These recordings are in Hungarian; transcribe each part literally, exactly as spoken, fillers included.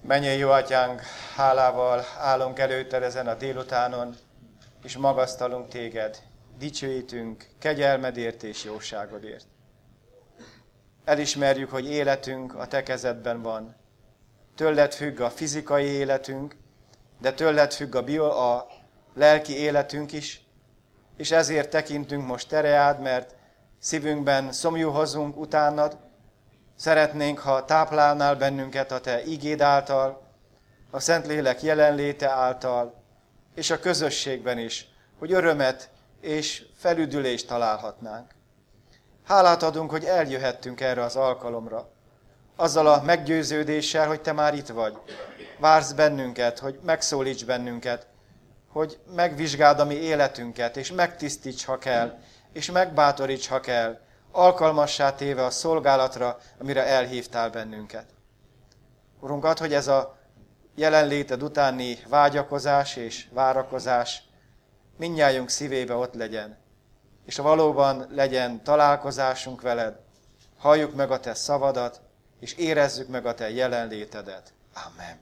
Mennyei jó atyánk, hálával állunk előtted ezen a délutánon, és magasztalunk téged, dicsőítünk kegyelmedért és jóságodért. Elismerjük, hogy életünk a te kezedben van. Tőled függ a fizikai életünk, de tőled függ a, bio, a lelki életünk is, és ezért tekintünk most tereád, mert szívünkben szomjúhozunk utánad. Szeretnénk, ha táplálnál bennünket a te igéd által, a Szentlélek jelenléte által, és a közösségben is, hogy örömet és felüdülést találhatnánk. Hálát adunk, hogy eljöhettünk erre az alkalomra, azzal a meggyőződéssel, hogy te már itt vagy. Vársz bennünket, hogy megszólíts bennünket, hogy megvizsgáld a mi életünket, és megtisztíts, ha kell, és megbátoríts, ha kell, alkalmassá téve a szolgálatra, amire elhívtál bennünket. Urunk, add, hogy ez a jelenléted utáni vágyakozás és várakozás mindnyájunk szívébe ott legyen, és valóban legyen találkozásunk veled, halljuk meg a te szavadat, és érezzük meg a te jelenlétedet. Amen.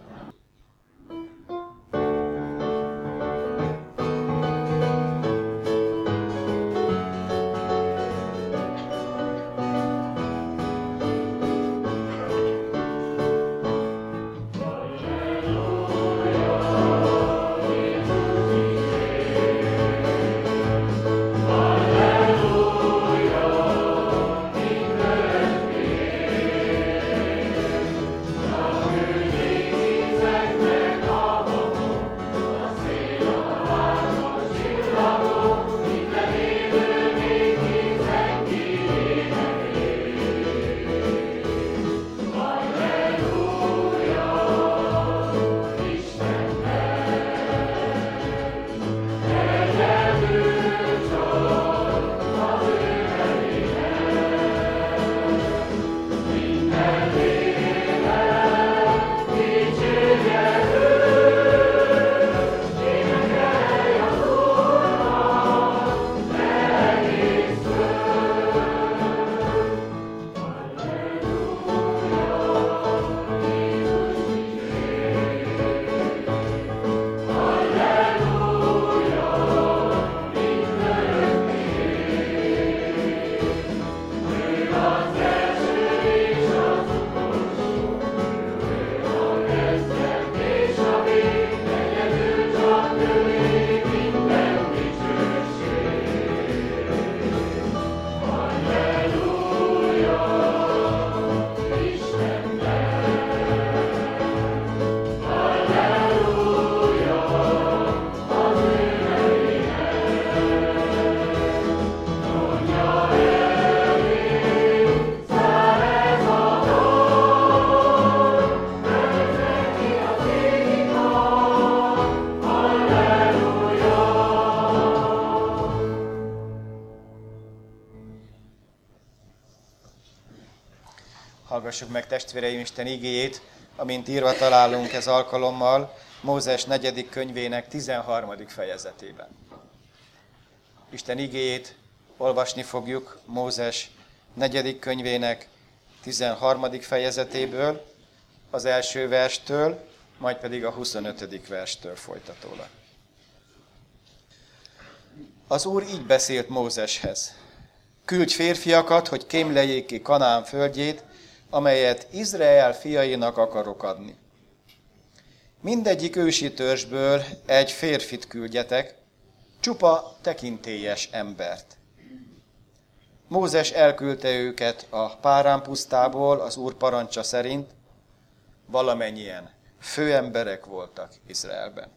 Hallgassuk meg, testvéreim, Isten igéjét, amint írva találunk ez alkalommal Mózes negyedik könyvének tizenharmadik fejezetében. Isten igéjét olvasni fogjuk Mózes negyedik könyvének tizenharmadik fejezetéből, az első verstől, majd pedig a huszonötödik verstől folytatólag. Az Úr így beszélt Mózeshez: küldj férfiakat, hogy kémleljék ki Kanaán földjét, amelyet Izrael fiainak akarok adni. Mindegyik ősi törzsből egy férfit küldjetek, csupa tekintélyes embert. Mózes elküldte őket a Párán pusztából az Úr parancsa szerint, valamennyien főemberek voltak Izraelben.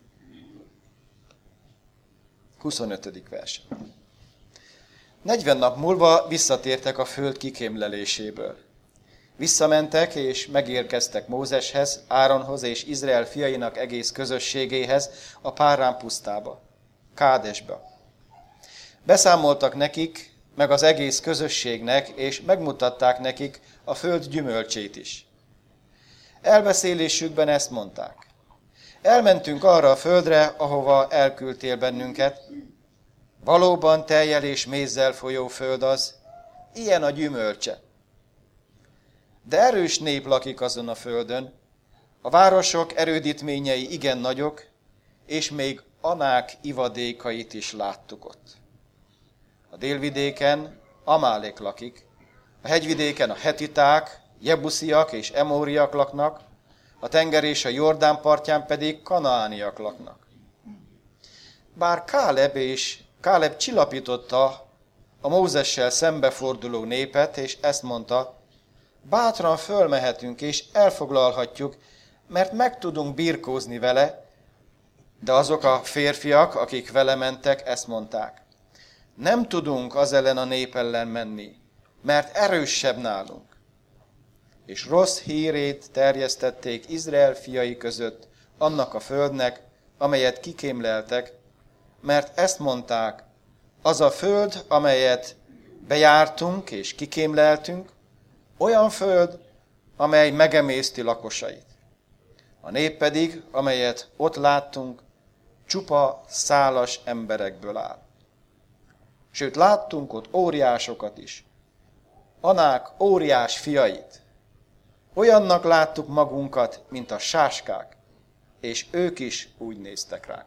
huszonötödik vers. negyven nap múlva visszatértek a föld kikémleléséből. Visszamentek és megérkeztek Mózeshez, Áronhoz és Izrael fiainak egész közösségéhez a Párán pusztába, Kádesbe. Beszámoltak nekik, meg az egész közösségnek, és megmutatták nekik a föld gyümölcsét is. Elbeszélésükben ezt mondták: elmentünk arra a földre, ahova elküldtél bennünket. Valóban tejjel és mézzel folyó föld az, ilyen a gyümölcse. De erős nép lakik azon a földön, A városok erődítményei igen nagyok, és még Anák ivadékait is láttuk ott. A délvidéken Amálék lakik, a hegyvidéken a hetiták, jebusziak és emóriak laknak, a tenger és a Jordán partján pedig kanaániak laknak. Bár Káleb és Káleb csillapította a Mózessel szembeforduló népet, és ezt mondta, bátran fölmehetünk és elfoglalhatjuk, mert meg tudunk birkózni vele, de azok a férfiak, akik vele mentek, ezt mondták. Nem tudunk az ellen a nép ellen menni, mert erősebb nálunk. És rossz hírét terjesztették Izrael fiai között annak a földnek, amelyet kikémleltek, mert ezt mondták, az a föld, amelyet bejártunk és kikémleltünk, olyan föld, amely megemészti lakosait. A nép pedig, amelyet ott láttunk, csupa szálas emberekből áll. Sőt, láttunk ott óriásokat is. Anák óriás fiait. Olyannak láttuk magunkat, mint a sáskák, és ők is úgy néztek ránk.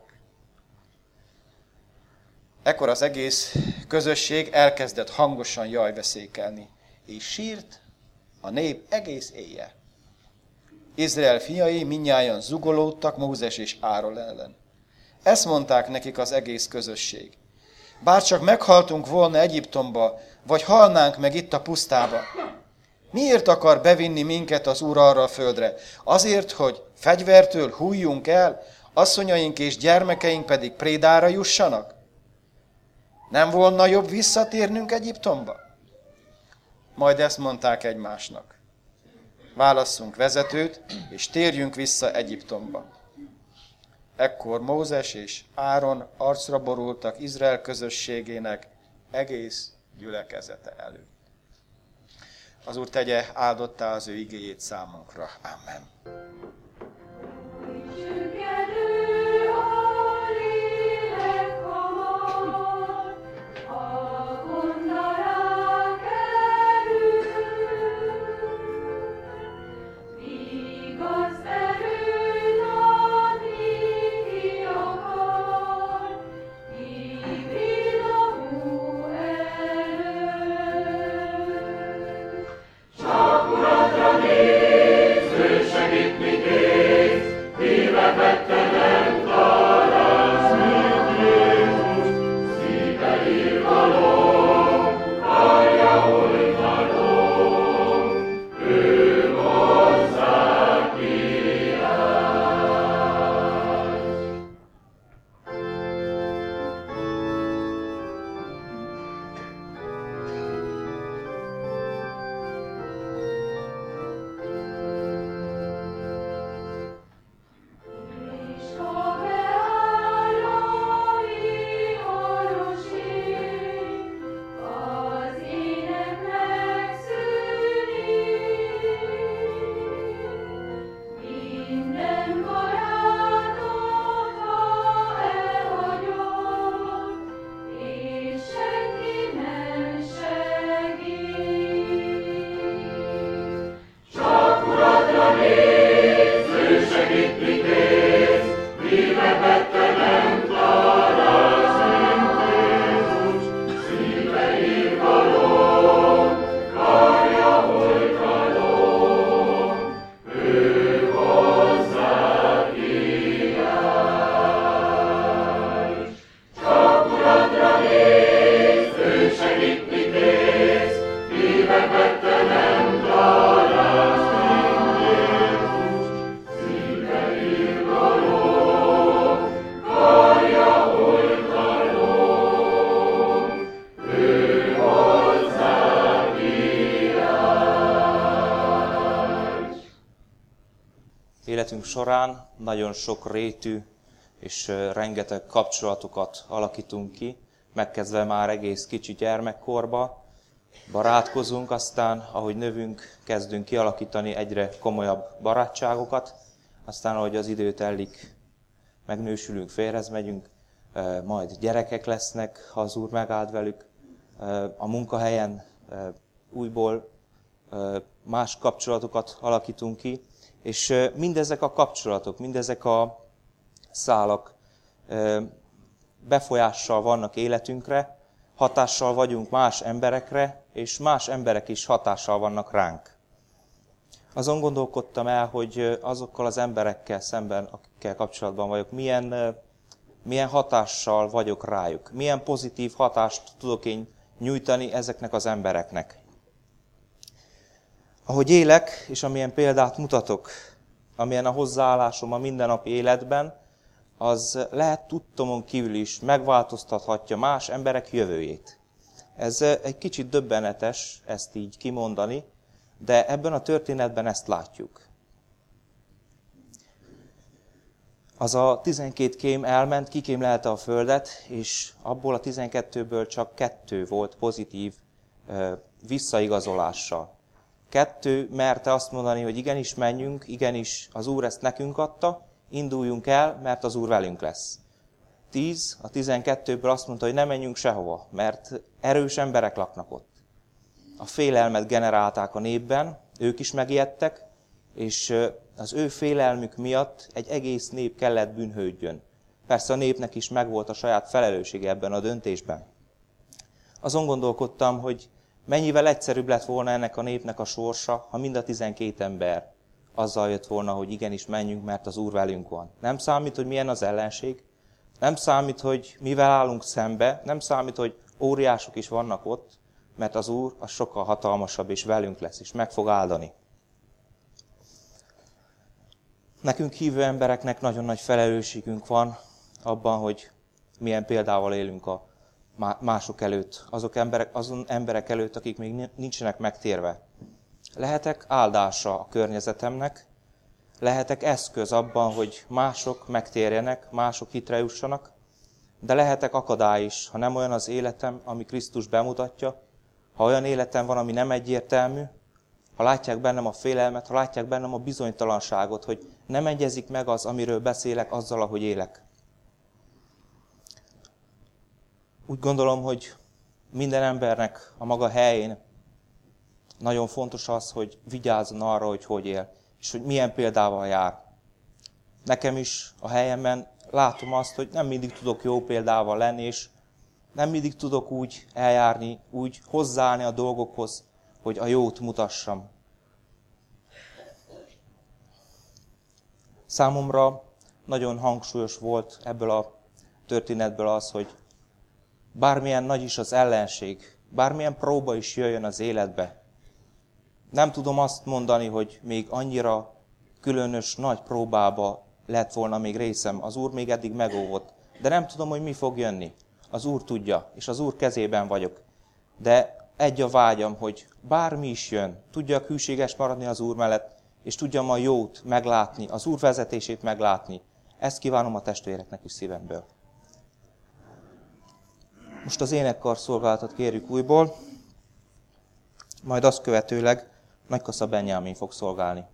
Ekkor az egész közösség elkezdett hangosan jajveszékelni, és sírt a nép egész éjjel. Izrael fiai mindnyájan zugolódtak Mózes és Áron ellen. Ezt mondták nekik az egész közösség. Bárcsak meghaltunk volna Egyiptomba, vagy halnánk meg itt a pusztába. Miért akar bevinni minket az Úr arra a földre? Azért, hogy fegyvertől hújjunk el, asszonyaink és gyermekeink pedig prédára jussanak? Nem volna jobb visszatérnünk Egyiptomba? Majd ezt mondták egymásnak. Válasszunk vezetőt, és térjünk vissza Egyiptomba. Ekkor Mózes és Áron arcra borultak Izrael közösségének egész gyülekezete előtt. Az Úr tegye áldottá az ő igéjét számunkra. Amen. Életünk során nagyon sok rétű és rengeteg kapcsolatokat alakítunk ki, megkezdve már egész kicsi gyermekkorba, barátkozunk, aztán ahogy növünk, kezdünk kialakítani egyre komolyabb barátságokat, aztán ahogy az idő telik, megnősülünk, férhez megyünk, majd gyerekek lesznek, ha az Úr megáld velük, a munkahelyen újból más kapcsolatokat alakítunk ki, És mindezek a kapcsolatok, mindezek a szálak befolyással vannak életünkre, hatással vagyunk más emberekre, és más emberek is hatással vannak ránk. Azon gondolkodtam el, hogy azokkal az emberekkel szemben, akikkel kapcsolatban vagyok, milyen, milyen hatással vagyok rájuk. Milyen pozitív hatást tudok én nyújtani ezeknek az embereknek. Ahogy élek, és amilyen példát mutatok, amilyen a hozzáállásom a mindennapi életben, az lehet tudtomon kívül is megváltoztathatja más emberek jövőjét. Ez egy kicsit döbbenetes ezt így kimondani, de ebben a történetben ezt látjuk. Az a tizenkét kém elment, kikémlelte a földet, és abból a tizenkettőből csak kettő volt pozitív visszaigazolással. Kettő merte azt mondani, hogy igenis menjünk, igenis az Úr ezt nekünk adta, induljunk el, mert az Úr velünk lesz. Tíz, a tizenkettőből azt mondta, hogy ne menjünk sehova, mert erős emberek laknak ott. A félelmet generálták a népben, ők is megijedtek, és az ő félelmük miatt egy egész nép kellett bűnhődjön. Persze a népnek is megvolt a saját felelőssége ebben a döntésben. Azon gondolkodtam, hogy mennyivel egyszerűbb lett volna ennek a népnek a sorsa, ha mind a tizenkét ember azzal jött volna, hogy igenis menjünk, mert az Úr velünk van. Nem számít, hogy milyen az ellenség, nem számít, hogy mivel állunk szembe, nem számít, hogy óriások is vannak ott, mert az Úr az sokkal hatalmasabb és velünk lesz, és meg fog áldani. Nekünk hívő embereknek nagyon nagy felelősségünk van abban, hogy milyen példával élünk a mások előtt, azok emberek, azon emberek előtt, akik még nincsenek megtérve. Lehetek áldása a környezetemnek, lehetek eszköz abban, hogy mások megtérjenek, mások hitre jussanak, de lehetek akadály is, ha nem olyan az életem, ami Krisztus bemutatja, ha olyan életem van, ami nem egyértelmű, ha látják bennem a félelmet, ha látják bennem a bizonytalanságot, hogy nem egyezik meg az, amiről beszélek, azzal, ahogy élek. Úgy gondolom, hogy minden embernek a maga helyén nagyon fontos az, hogy vigyázzon arra, hogy hogy él, és hogy milyen példával jár. Nekem is a helyemben látom azt, hogy nem mindig tudok jó példával lenni, és nem mindig tudok úgy eljárni, úgy hozzáállni a dolgokhoz, hogy a jót mutassam. Számomra nagyon hangsúlyos volt ebből a történetből az, hogy bármilyen nagy is az ellenség, bármilyen próba is jöjjön az életbe, nem tudom azt mondani, hogy még annyira különös nagy próbába lett volna még részem. Az Úr még eddig megóvott. De nem tudom, hogy mi fog jönni. Az Úr tudja, és az Úr kezében vagyok. De egy a vágyam, hogy bármi is jön, tudjak hűséges maradni az Úr mellett, és tudjam a jót meglátni, az Úr vezetését meglátni. Ezt kívánom a testvéreknek is szívemből. Most az énekkar szolgálatot kérjük újból, majd azt követőleg Nagykassa Benyámin fog szolgálni.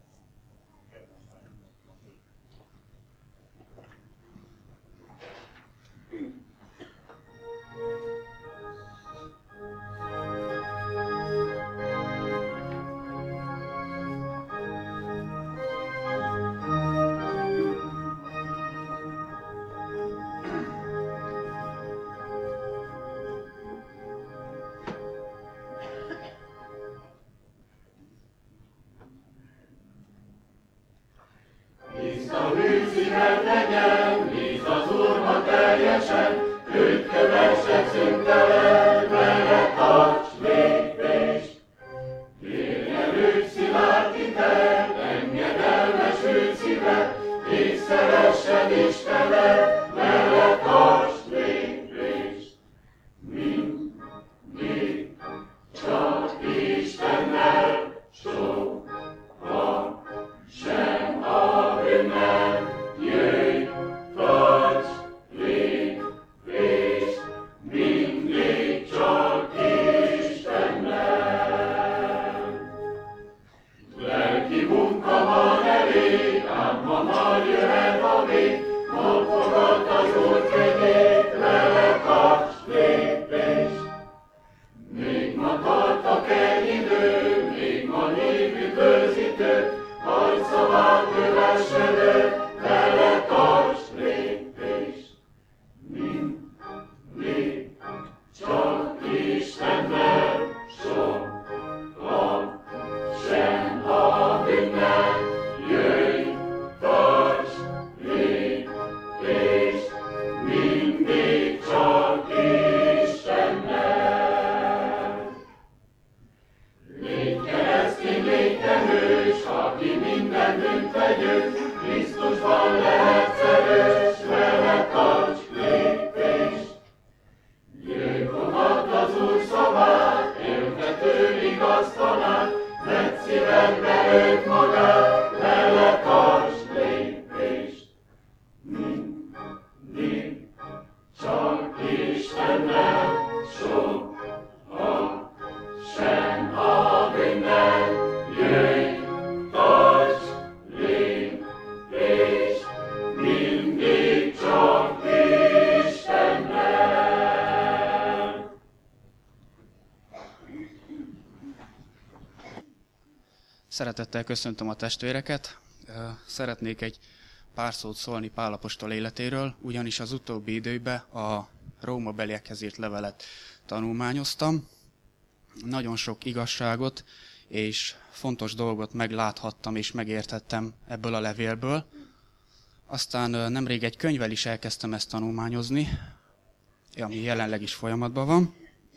Még ma tart a kenyidő, még ma népüdvözítő, Szeretettel köszöntöm a testvéreket. Szeretnék egy pár szót szólni Pál apostol életéről, ugyanis az utóbbi időben a rómabeliekhez írt levelet tanulmányoztam. Nagyon sok igazságot és fontos dolgot megláthattam és megértettem ebből a levélből. Aztán nemrég egy könyvvel is elkezdtem ezt tanulmányozni, ami jelenleg is folyamatban van.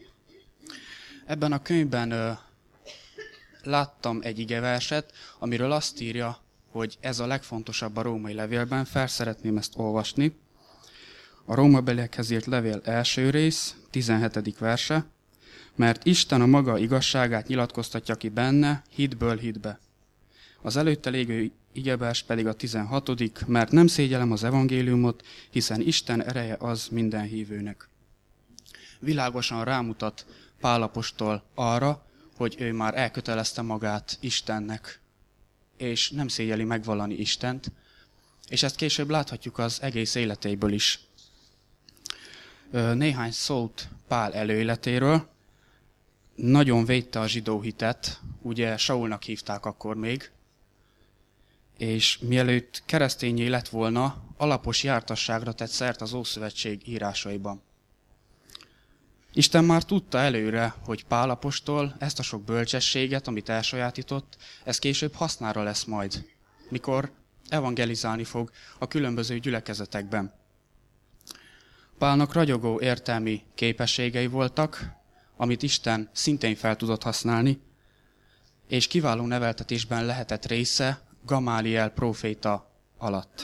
Ebben a könyvben láttam egy igeverset, amiről azt írja, hogy ez a legfontosabb a római levélben, fel szeretném ezt olvasni. A rómabeliekhez írt levél első rész, tizenhetedik verse, mert Isten a maga igazságát nyilatkoztatja ki benne, hitből hitbe. Az előtte lévő igevers pedig a tizenhatodik, mert nem szégyellem az evangéliumot, hiszen Isten ereje az minden hívőnek. Világosan rámutat Pál apostol arra, hogy ő már elkötelezte magát Istennek, és nem szégyeli megvallani Istent, és ezt később láthatjuk az egész életéből is. Néhány szót Pál előéletéről. Nagyon védte a zsidó hitet, ugye Saulnak hívták akkor még, és mielőtt keresztényé lett volna, alapos jártasságra tett szert az Ószövetség írásaiban. Isten már tudta előre, hogy Pál apostol ezt a sok bölcsességet, amit elsajátított, ez később hasznára lesz majd, mikor evangelizálni fog a különböző gyülekezetekben. Pálnak ragyogó értelmi képességei voltak, amit Isten szintén fel tudott használni, és kiváló neveltetésben lehetett része Gamáliel próféta alatt.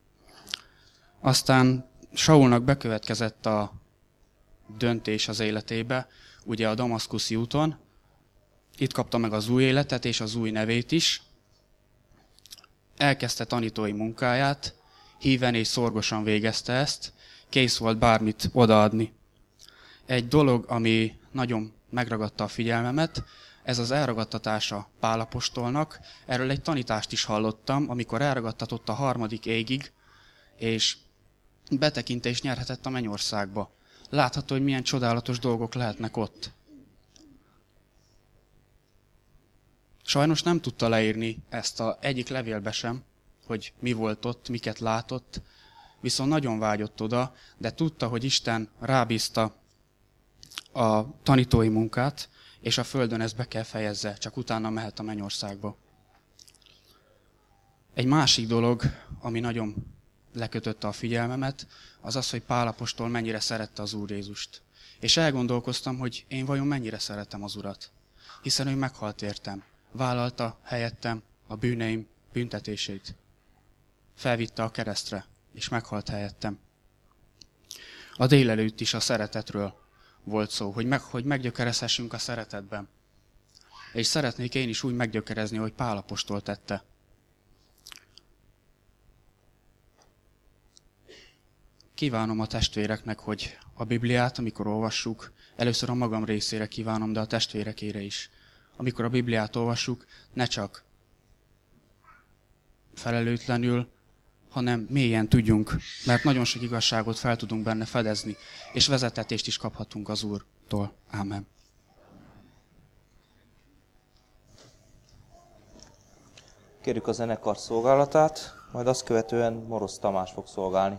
Aztán Saulnak bekövetkezett a döntés az életébe, ugye a damaszkuszi úton. Itt kapta meg az új életet és az új nevét is. Elkezdte tanítói munkáját, híven és szorgosan végezte ezt, kész volt bármit odaadni. Egy dolog, ami nagyon megragadta a figyelmemet, ez az elragadtatása Pál apostolnak. Erről egy tanítást is hallottam, amikor elragadtatott a harmadik égig, és betekintést nyerhetett a mennyországba. Látható, hogy milyen csodálatos dolgok lehetnek ott. Sajnos nem tudta leírni ezt a egyik levélbe sem, hogy mi volt ott, miket látott, viszont nagyon vágyott oda, de tudta, hogy Isten rábízta a tanítói munkát, és a földön ezt be kell fejezze, csak utána mehet a mennyországba. Egy másik dolog, ami nagyon lekötötte a figyelmemet, az az, hogy Pál apostol mennyire szerette az Úr Jézust. És elgondolkoztam, hogy én vajon mennyire szeretem az Urat. Hiszen ő meghalt értem, vállalta helyettem a bűneim büntetését. Felvitte a keresztre, és meghalt helyettem. A délelőtt is a szeretetről volt szó, hogy, meg, hogy meggyökerezhessünk a szeretetben. És szeretnék én is úgy meggyökerezni, hogy Pál apostol tette. Kívánom a testvéreknek, hogy a Bibliát, amikor olvassuk, először a magam részére kívánom, de a testvérekére is. Amikor a Bibliát olvassuk, ne csak felelőtlenül, hanem mélyen tudjunk, mert nagyon sok igazságot fel tudunk benne fedezni, és vezetetést is kaphatunk az Úrtól. Ámen. Kérjük a zenekar szolgálatát, majd azt követően Moroz Tamás fog szolgálni.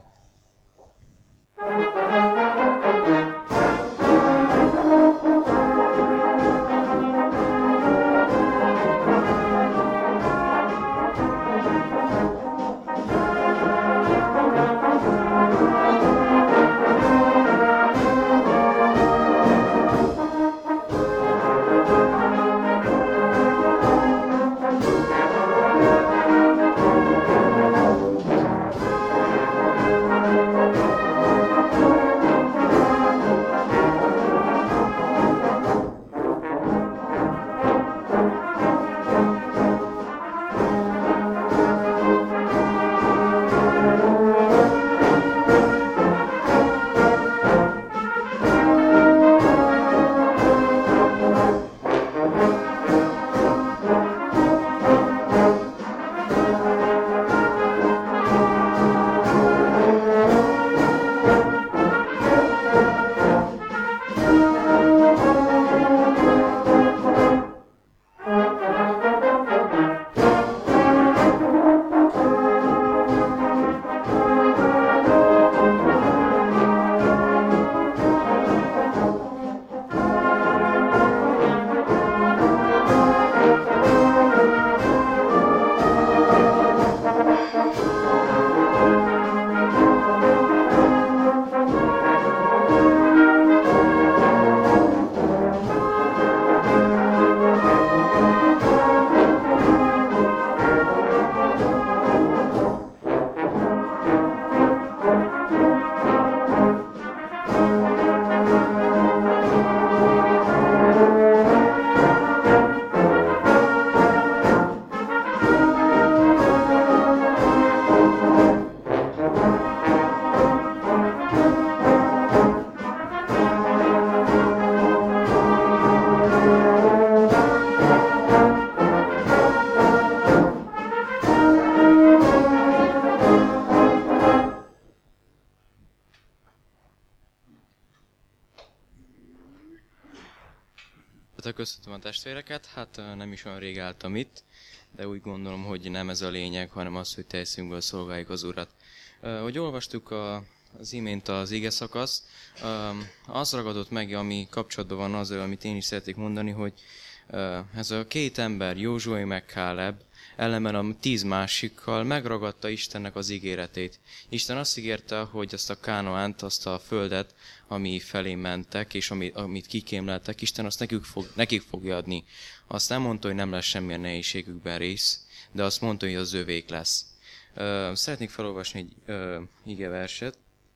Köszöntöm a testvéreket, hát nem is olyan rég álltam itt, de úgy gondolom, hogy nem ez a lényeg, hanem az, hogy teljes szívből szolgáljuk az Urat. Hogy olvastuk a, az imént az ige szakasz, az ragadott meg, ami kapcsolatban van azzal, amit én is szeretnék mondani, hogy ez a két ember, Józsué meg Káleb, ellenben a tíz másikkal megragadta Istennek az ígéretét. Isten azt ígérte, hogy azt a Kánaánt, azt a földet, ami felé mentek, és amit, amit kikémleltek, Isten azt nekik, fog, nekik fogja adni. Azt nem mondta, hogy nem lesz semmilyen nehézségükben rész, de azt mondta, hogy az övék lesz. Szeretnék felolvasni egy igeverset.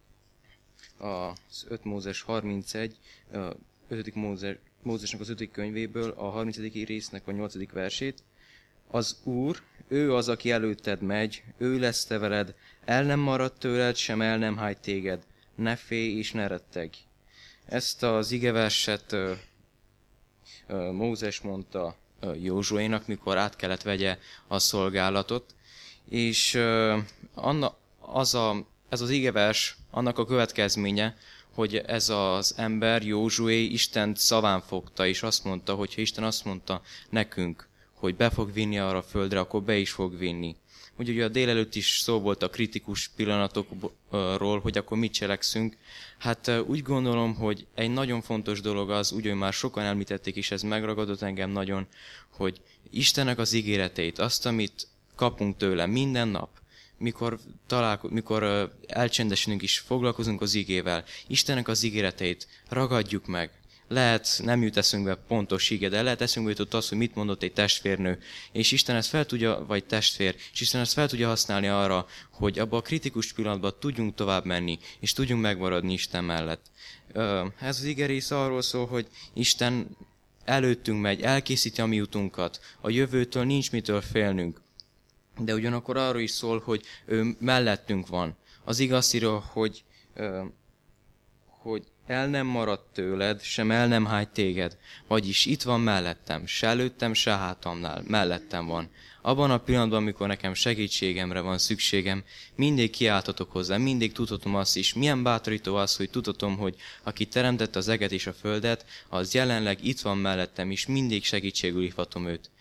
Az öt Mózes harmincegy, ötödik Mózes, Mózesnek az ötödik könyvéből, a harmincadik résznek a nyolcadik versét. Az Úr, ő az, aki előtted megy, ő lesz te veled, el nem marad tőled, sem el nem hágy téged, ne félj és ne rettegj. Ezt az igeverset uh, uh, Mózes mondta uh, Józsuénak, mikor át kellett vegye a szolgálatot, és uh, anna, az a, ez az igevers annak a következménye, hogy ez az ember, Józsué, Istent szaván fogta, és azt mondta, hogyha Isten azt mondta nekünk, hogy be fog vinni arra a földre, akkor be is fog vinni. Úgyhogy a délelőtt is szó volt a kritikus pillanatokról, hogy akkor mit cselekszünk. Hát úgy gondolom, hogy egy nagyon fontos dolog az, úgy, hogy már sokan említették, és ez megragadott engem nagyon, hogy Istennek az ígéreteit, azt, amit kapunk tőle minden nap, mikor, találko- mikor elcsendesülünk és foglalkozunk az igével, Istennek az ígéreteit ragadjuk meg. Lehet, nem jut eszünkbe pontos ige, de lehet eszünkbe jutott az, hogy mit mondott egy testvérnő, és Isten ezt fel tudja, vagy testvér, és Isten ezt fel tudja használni arra, hogy abban a kritikus pillanatban tudjunk tovább menni, és tudjunk megmaradni Isten mellett. Ez az ige rész arról szól, hogy Isten előttünk megy, elkészíti a mi utunkat, a jövőtől nincs mitől félnünk, de ugyanakkor arról is szól, hogy ő mellettünk van. Az igaz írja, hogy, hogy el nem maradt tőled, sem el nem hágy téged. Vagyis itt van mellettem, se előttem, se hátamnál, mellettem van. Abban a pillanatban, amikor nekem segítségemre van szükségem, mindig kiáltatok hozzá, mindig tudhatom azt is. Milyen bátorító az, hogy tudhatom, hogy aki teremtette az eget és a földet, az jelenleg itt van mellettem, és mindig segítségül hívhatom őt.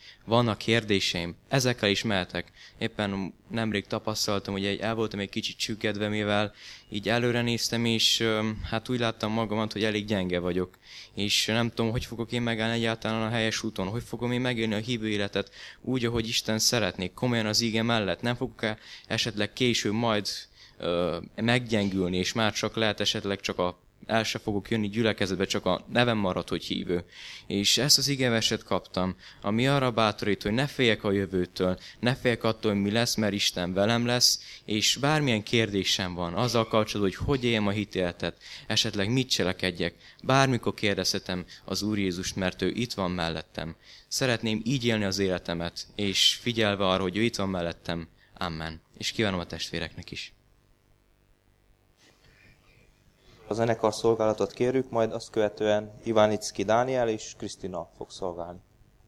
vannak kérdéseim, ezekkel is mehetek. Éppen nemrég tapasztaltam, hogy egy, el voltam egy kicsit csüggedve, mivel így előre néztem, és hát úgy láttam magamat, hogy elég gyenge vagyok. És nem tudom, hogy fogok én megállni egyáltalán a helyes úton, hogy fogom én megélni a hívő életet úgy, ahogy Isten szeretnék, komolyan az íge mellett. Nem fogok esetleg később majd ö, meggyengülni, és már csak lehet esetleg csak a el se fogok jönni gyülekezetbe, csak a nevem marad, hogy hívő. És ezt az igeverset kaptam, ami arra bátorít, hogy ne féljek a jövőtől, ne féljek attól, hogy mi lesz, mert Isten velem lesz, és bármilyen kérdésem van azzal kapcsolatban, hogy hogy éljem a hitéletet, esetleg mit cselekedjek, bármikor kérdezhetem az Úr Jézust, mert ő itt van mellettem. Szeretném így élni az életemet, és figyelve arra, hogy ő itt van mellettem. Amen. És kívánom a testvéreknek is. A zenekar szolgálatot kérjük, majd azt követően Ivánicki Dániel és Krisztina fog szolgálni.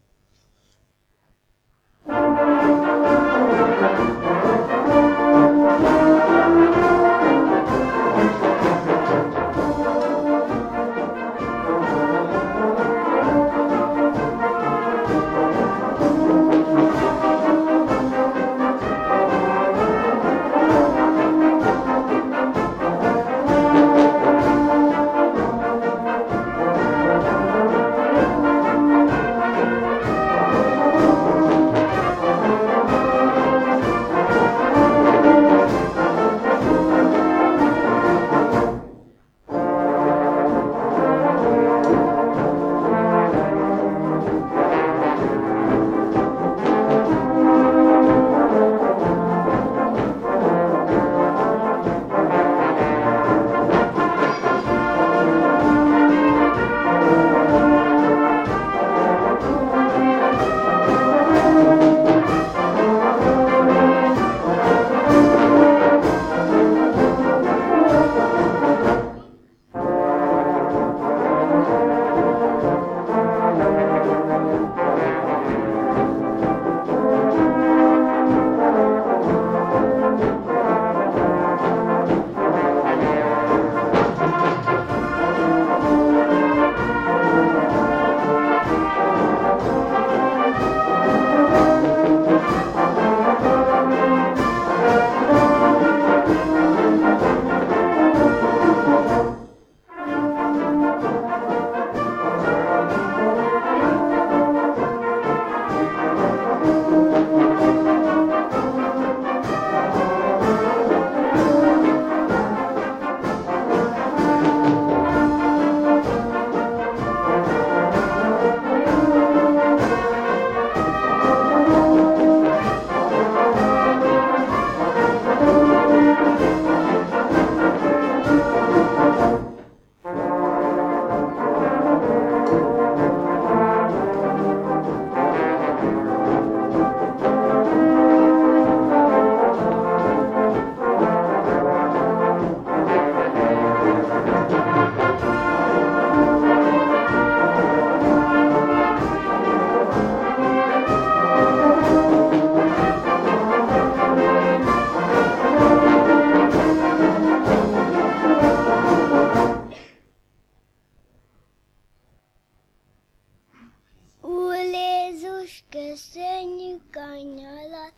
köszönjük a nyalat,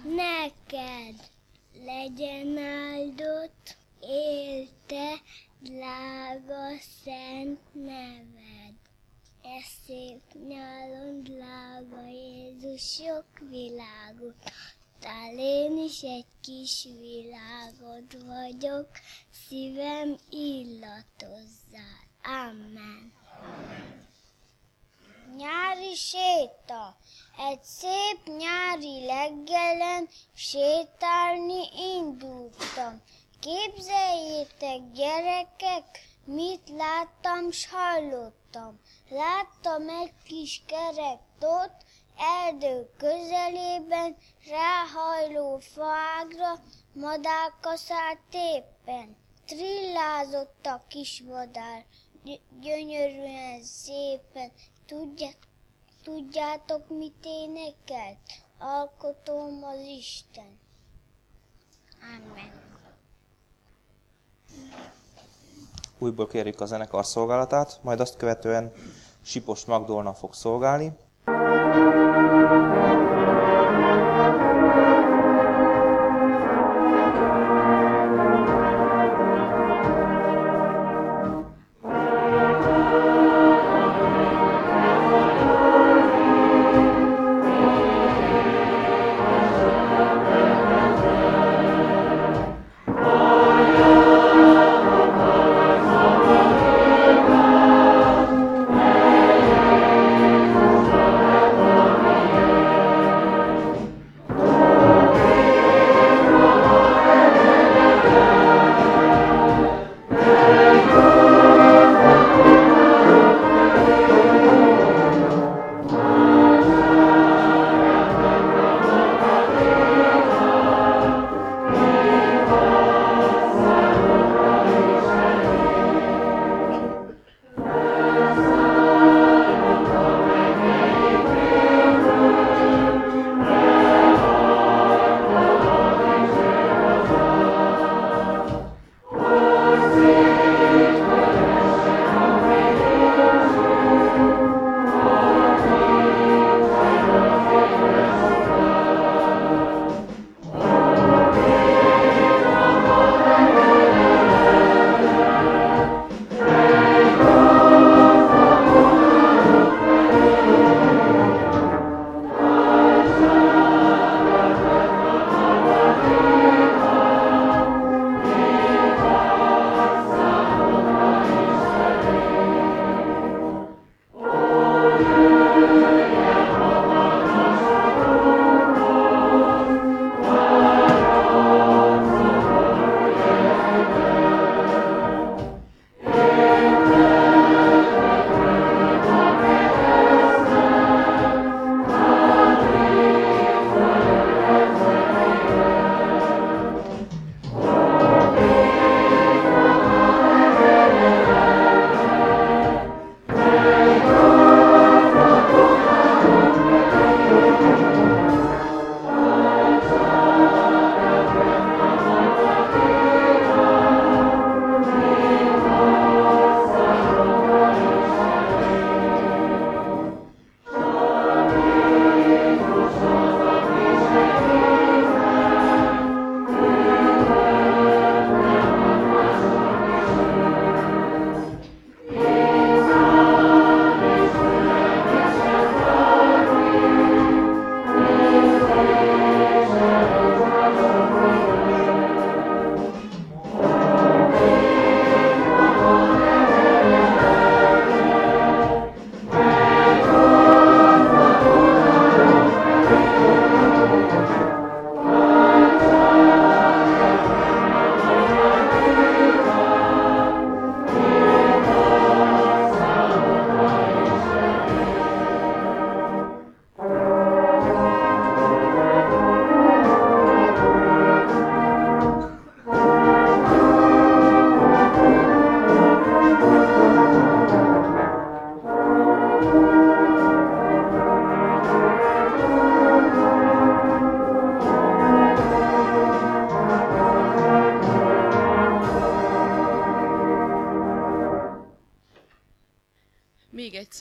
neked legyen áldott, élte drága szent neved. E szép nyalon, drága Jézus, sok világot, tál én is egy kis világod vagyok, szívem illatozzál. Amen. Nyári séta. Egy szép nyári reggelen sétálni indultam. Képzeljétek, gyerekek, mit láttam s hallottam. Láttam egy kis kerek tót, erdő közelében, ráhajló faágra, madárka szállt éppen. Trillázott a kis madár, gyönyörűen szépen. Tudja, tudjátok, mit énekelt? Alkotóm az Isten. Amen. Újból kérjük a zenekar szolgálatát, majd azt követően Sipos Magdolna fog szolgálni.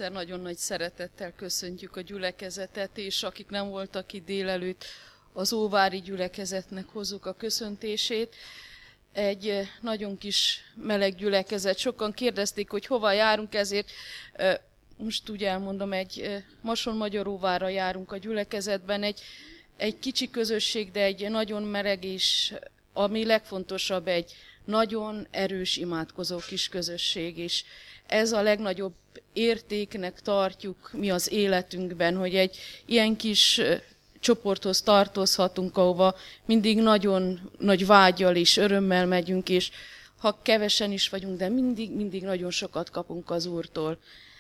egyszer nagyon nagy szeretettel köszöntjük a gyülekezetet, és akik nem voltak itt délelőtt, az óvári gyülekezetnek hozzuk a köszöntését. Egy nagyon kis meleg gyülekezet. Sokan kérdezték, hogy hova járunk, ezért most úgy elmondom, egy Mason-Magyaróvárra járunk a gyülekezetben. Egy, egy kicsi közösség, de egy nagyon meleg, és ami legfontosabb, egy nagyon erős imádkozó kis közösség, és ez a legnagyobb értéknek tartjuk mi az életünkben, hogy egy ilyen kis csoporthoz tartozhatunk, ahova mindig nagyon nagy vággyal és örömmel megyünk, és ha kevesen is vagyunk, de mindig, mindig nagyon sokat kapunk az Úrtól.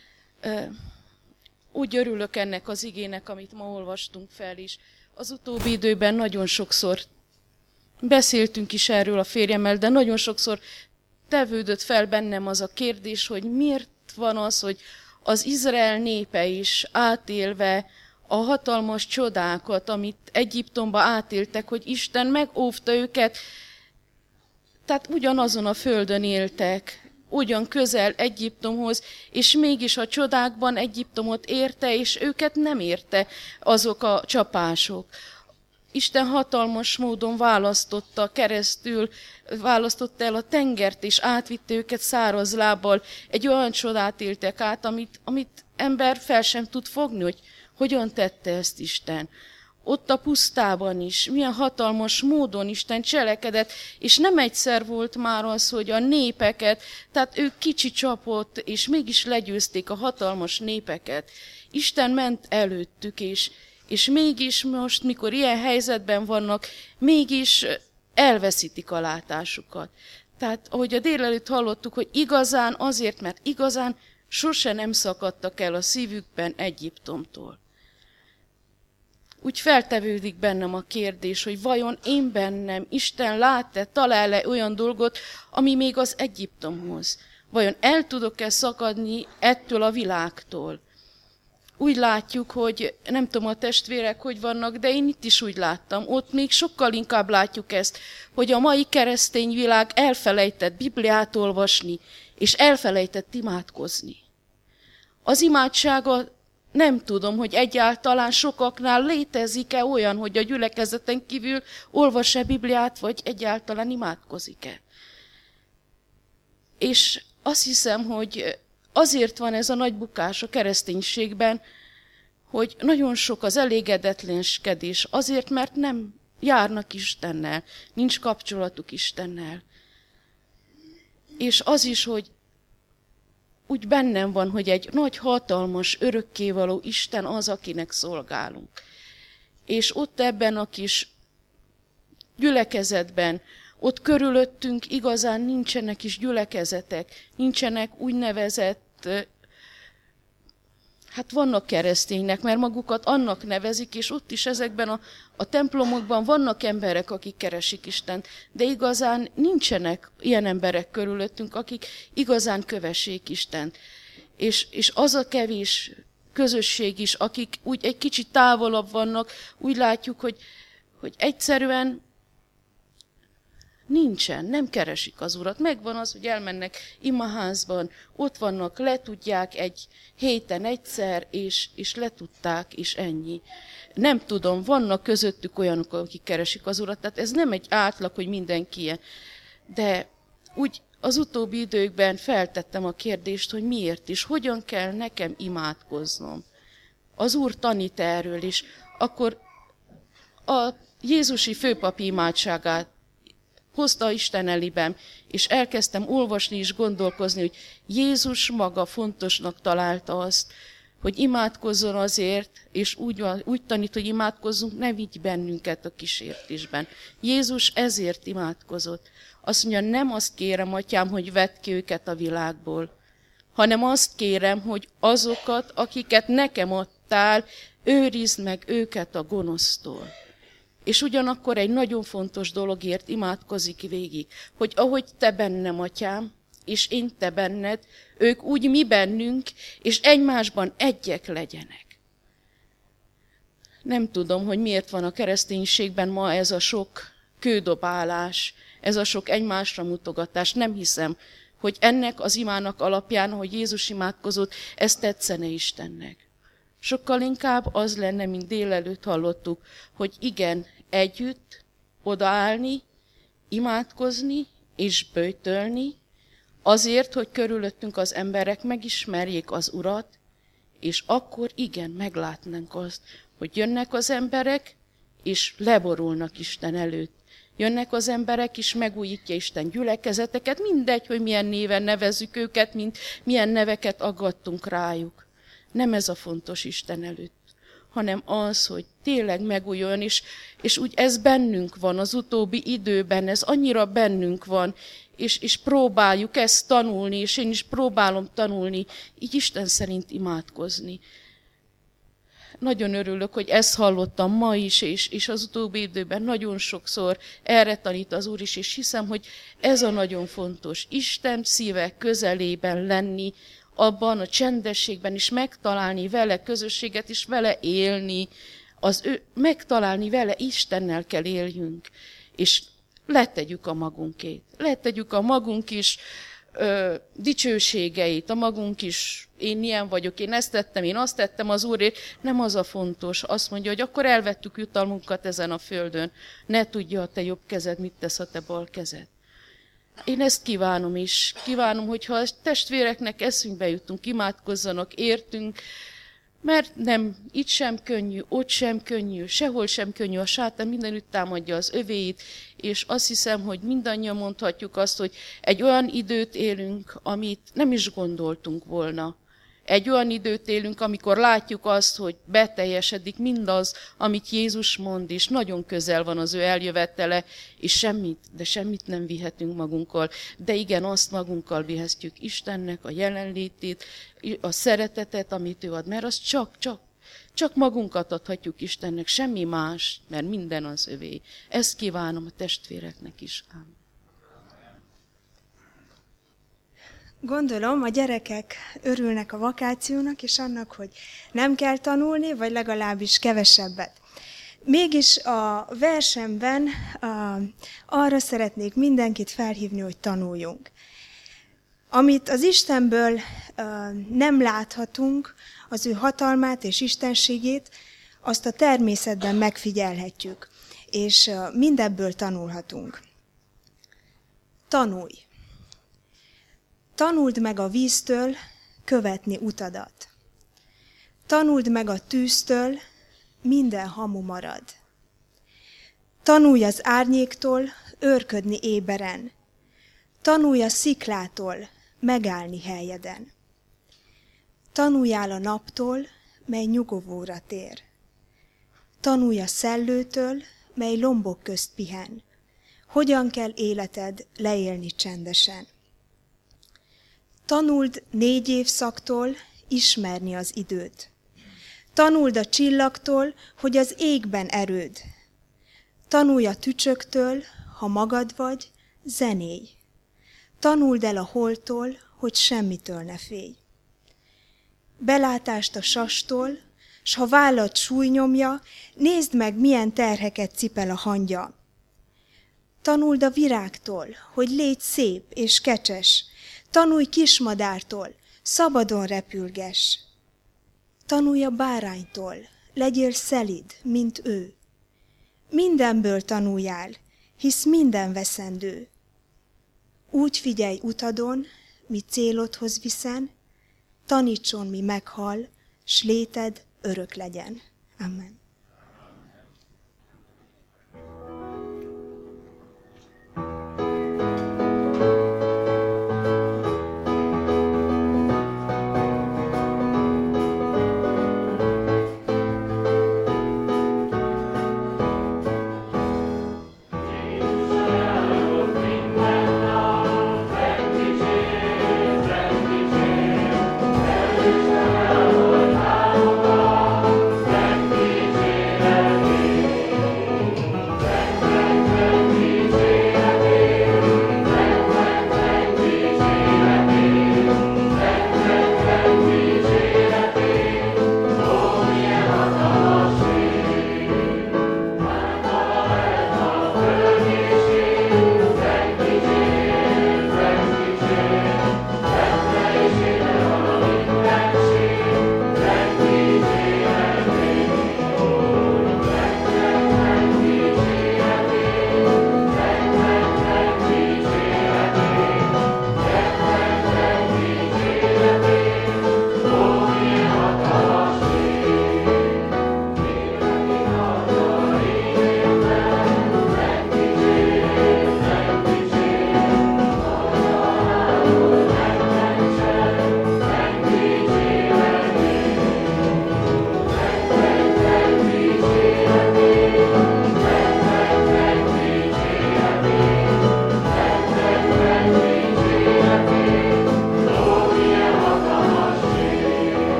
Úgy örülök ennek az igének, amit ma olvastunk fel is. Az utóbbi időben nagyon sokszor beszéltünk is erről a férjemmel, de nagyon sokszor tevődött fel bennem az a kérdés, hogy miért van az, hogy az Izrael népe is átélve a hatalmas csodákat, amit Egyiptomba átéltek, hogy Isten megóvta őket, tehát ugyanazon a földön éltek, ugyan közel Egyiptomhoz, és mégis a csodákban Egyiptomot érte, és őket nem érte azok a csapások. Isten hatalmas módon választotta keresztül, választotta el a tengert, és átvitte őket száraz lábbal. Egy olyan csodát éltek át, amit, amit ember fel sem tud fogni, hogy hogyan tette ezt Isten. Ott a pusztában is, milyen hatalmas módon Isten cselekedett, és nem egyszer volt már az, hogy a népeket, tehát ők kicsi csapott, és mégis legyőzték a hatalmas népeket. Isten ment előttük, és És mégis most, mikor ilyen helyzetben vannak, mégis elveszítik a látásukat. Tehát, ahogy a délelőtt hallottuk, hogy igazán azért, mert igazán sose nem szakadtak el a szívükben Egyiptomtól. Úgy feltevődik bennem a kérdés, hogy vajon én bennem Isten lát-e, talál-e olyan dolgot, ami még az Egyiptomhoz? Vajon el tudok-e szakadni ettől a világtól? Úgy látjuk, hogy nem tudom a testvérek, hogy vannak, de én itt is úgy láttam. Ott még sokkal inkább látjuk ezt, hogy a mai keresztény világ elfelejtett Bibliát olvasni, és elfelejtett imádkozni. Az imádsága nem tudom, hogy egyáltalán sokaknál létezik-e olyan, hogy a gyülekezeten kívül olvas-e Bibliát, vagy egyáltalán imádkozik-e. És azt hiszem, hogy azért van ez a nagy bukás a kereszténységben, hogy nagyon sok az elégedetlenkedés, azért, mert nem járnak Istennel, nincs kapcsolatuk Istennel. És az is, hogy úgy bennem van, hogy egy nagy, hatalmas, örökkévaló Isten az, akinek szolgálunk. És ott ebben a kis gyülekezetben, ott körülöttünk igazán nincsenek is gyülekezetek, nincsenek úgynevezett, hát vannak kereszténynek, mert magukat annak nevezik, és ott is ezekben a, a templomokban vannak emberek, akik keresik Istent, de igazán nincsenek ilyen emberek körülöttünk, akik igazán kövessék Istent. És, és az a kevés közösség is, akik úgy egy kicsit távolabb vannak, úgy látjuk, hogy, hogy egyszerűen nincsen, nem keresik az Urat. Megvan az, hogy elmennek imaházban, ott vannak, letudják egy héten egyszer, és, és letudták, és ennyi. Nem tudom, vannak közöttük olyanok, akik keresik az Urat, tehát ez nem egy átlag, hogy mindenki ilyen. De úgy az utóbbi időkben feltettem a kérdést, hogy miért is, hogyan kell nekem imádkoznom. Az Úr tanít erről is. Akkor a jézusi főpapi imádságát hozta Isten elében, és elkezdtem olvasni és gondolkozni, hogy Jézus maga fontosnak találta azt, hogy imádkozzon azért, és úgy, úgy tanít, hogy imádkozzunk, ne vigy bennünket a kísértésben. Jézus ezért imádkozott. Azt mondja, nem azt kérem, Atyám, hogy vedd ki őket a világból, hanem azt kérem, hogy azokat, akiket nekem adtál, őrizd meg őket a gonosztól. És ugyanakkor egy nagyon fontos dologért imádkozik végig, hogy ahogy te bennem, Atyám, és én te benned, ők úgy mi bennünk, és egymásban egyek legyenek. Nem tudom, hogy miért van a kereszténységben ma ez a sok kődobálás, ez a sok egymásra mutogatás. Nem hiszem, hogy ennek az imának alapján, hogy Jézus imádkozott, ez tetszene Istennek. Sokkal inkább az lenne, mint délelőtt hallottuk, hogy igen, együtt odaállni, imádkozni és böjtölni, azért, hogy körülöttünk az emberek megismerjék az Urat, és akkor igen, meglátnánk azt, hogy jönnek az emberek, és leborulnak Isten előtt. Jönnek az emberek, és megújítja Isten gyülekezeteket, mindegy, hogy milyen néven nevezzük őket, mint milyen neveket aggattunk rájuk. Nem ez a fontos Isten előtt, hanem az, hogy tényleg megújuljon, és, és úgy ez bennünk van az utóbbi időben, ez annyira bennünk van, és, és próbáljuk ezt tanulni, és én is próbálom tanulni, így Isten szerint imádkozni. Nagyon örülök, hogy ezt hallottam ma is, és, és az utóbbi időben nagyon sokszor erre tanít az Úr is, és hiszem, hogy ez a nagyon fontos. Isten szíve közelében lenni, abban a csendességben is megtalálni vele közösséget, és vele élni, az ő, megtalálni vele Istennel kell éljünk, és letegyük a magunkét, letegyük a magunk is ö, dicsőségeit, a magunk is, én ilyen vagyok, én ezt tettem, én azt tettem az Úrért, nem az a fontos. Azt mondja, hogy akkor elvettük jutalmunkat ezen a földön, ne tudja a te jobb kezed, mit tesz a te bal kezed. Én ezt kívánom is. Kívánom, hogyha a testvéreknek eszünkbe jutunk, imádkozzanak, értünk, mert nem, itt sem könnyű, ott sem könnyű, sehol sem könnyű, a sátán mindenütt támadja az övéit, és azt hiszem, hogy mindannyian mondhatjuk azt, hogy egy olyan időt élünk, amit nem is gondoltunk volna. Egy olyan időt élünk, amikor látjuk azt, hogy beteljesedik mindaz, amit Jézus mond, és nagyon közel van az ő eljövetele, és semmit, de semmit nem vihetünk magunkkal. De igen, azt magunkkal vihetjük Istennek a jelenlétét, a szeretetet, amit ő ad, mert az csak, csak, csak magunkat adhatjuk Istennek, semmi más, mert minden az övé. Ezt kívánom a testvéreknek is. Ámen. Gondolom, a gyerekek örülnek a vakációnak, és annak, hogy nem kell tanulni, vagy legalábbis kevesebbet. Mégis a versemben a, arra szeretnék mindenkit felhívni, hogy tanuljunk. Amit az Istenből a, nem láthatunk, az ő hatalmát és istenségét, azt a természetben megfigyelhetjük, és a, mindebből tanulhatunk. Tanulj! Tanuld meg a víztől követni utadat. Tanuld meg a tűztől, minden hamu marad. Tanulj az árnyéktól, őrködni éberen. Tanulj a sziklától, megállni helyeden. Tanuljál a naptól, mely nyugovóra tér. Tanulj a szellőtől, mely lombok közt pihen. Hogyan kell életed leélni csendesen. Tanuld négy évszaktól ismerni az időt. Tanuld a csillagtól, hogy az égben erőd. Tanulj a tücsöktől, ha magad vagy, zenélj. Tanuld el a holttól, hogy semmitől ne félj. Belátást a sastól, s ha vállad súlynyomja, nézd meg, milyen terheket cipel a hangya. Tanuld a virágtól, hogy légy szép és kecses. Tanulj kismadártól, szabadon repülgess. Tanulj a báránytól, legyél szelíd, mint ő. Mindenből tanuljál, hisz minden veszendő. Úgy figyelj utadon, mi célodhoz viszen, tanítson, mi meghal, s léted örök legyen. Amen. Thank you.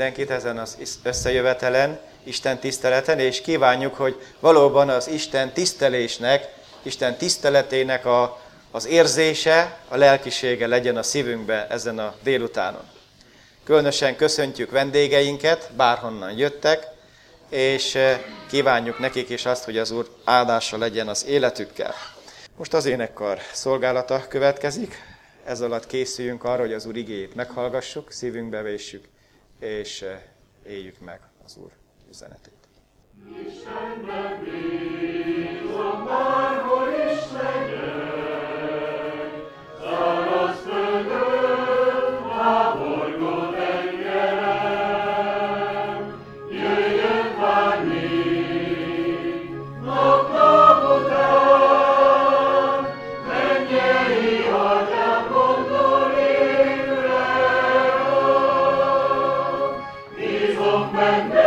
mindenkit ezen az összejövetelen, Isten tiszteleten, és kívánjuk, hogy valóban az Isten tisztelésnek, Isten tiszteletének a, az érzése, a lelkisége legyen a szívünkben ezen a délutánon. Különösen köszöntjük vendégeinket, bárhonnan jöttek, és kívánjuk nekik is azt, hogy az Úr áldása legyen az életükkel. Most az énekkar szolgálata következik, ez alatt készüljünk arra, hogy az Úr igéjét meghallgassuk, szívünkbe véssük, és éljük meg az Úr üzenetét. Istenben bízom, bárhol is legyek, száraz földön, háborgó tengerem, jöjjön már még, nap-nap után, mennyei atyám gondol évre, bízom benne.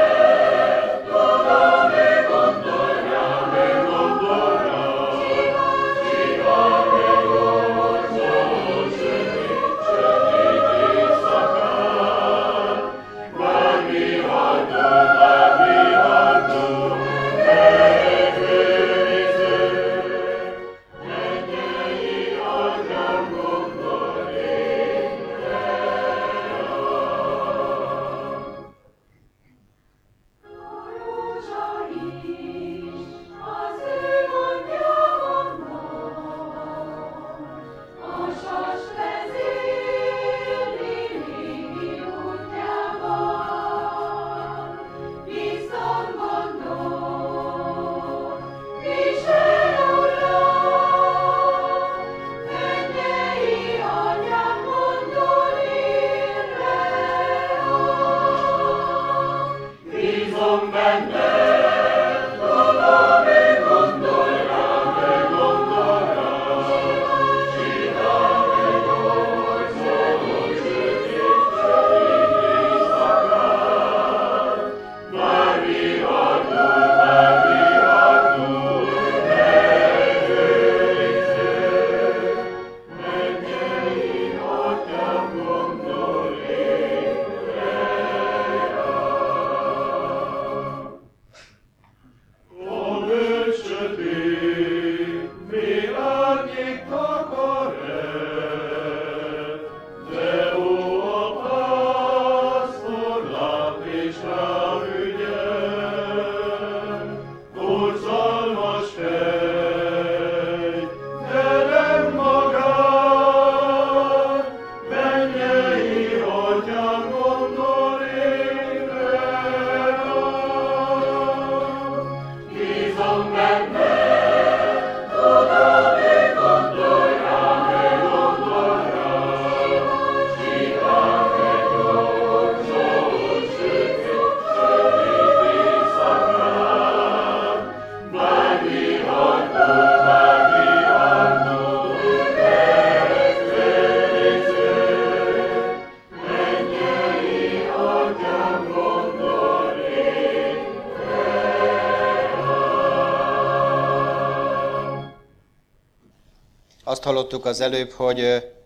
Azt hallottuk az előbb, hogy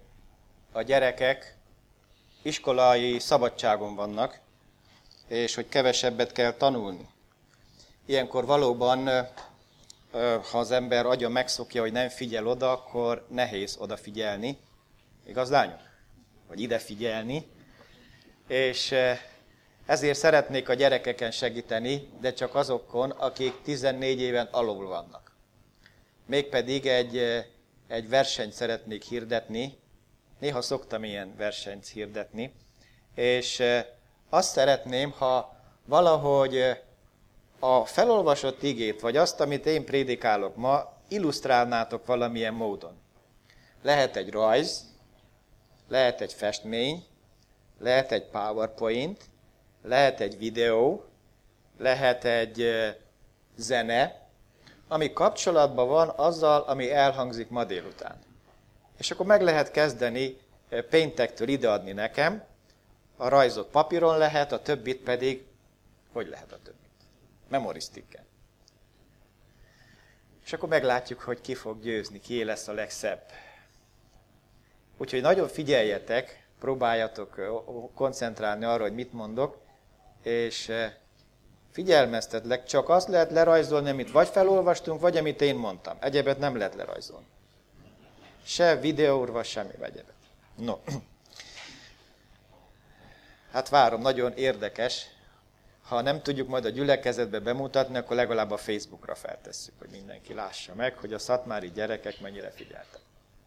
a gyerekek iskolai szabadságon vannak, és hogy kevesebbet kell tanulni. Ilyenkor valóban, ha az ember agya megszokja, hogy nem figyel oda, akkor nehéz odafigyelni. Igaz, lányok? Vagy ide figyelni. És ezért szeretnék a gyerekeken segíteni, de csak azokon, akik tizennégy éven alul vannak. Mégpedig egy, egy versenyt szeretnék hirdetni. Néha szoktam ilyen versenyt hirdetni. És azt szeretném, ha valahogy a felolvasott igét, vagy azt, amit én prédikálok ma, illusztrálnátok valamilyen módon. Lehet egy rajz, lehet egy festmény, lehet egy PowerPoint, lehet egy videó, lehet egy zene, ami kapcsolatban van azzal, ami elhangzik ma délután. És akkor meg lehet kezdeni péntektől ideadni nekem, a rajzot papíron lehet, a többit pedig, hogy lehet a többit? Memorisztikken. És akkor meglátjuk, hogy ki fog győzni, ki lesz a legszebb. Úgyhogy nagyon figyeljetek, próbáljatok koncentrálni arra, hogy mit mondok, és figyelmeztetlek, csak azt lehet lerajzolni, amit vagy felolvastunk, vagy amit én mondtam. Egyebet nem lehet lerajzolni. Se videóra, semmi egyebet. No. Hát várom, nagyon érdekes. Ha nem tudjuk majd a gyülekezetbe bemutatni, akkor legalább a Facebookra feltesszük, hogy mindenki lássa meg, hogy a szatmári gyerekek mennyire figyeltek.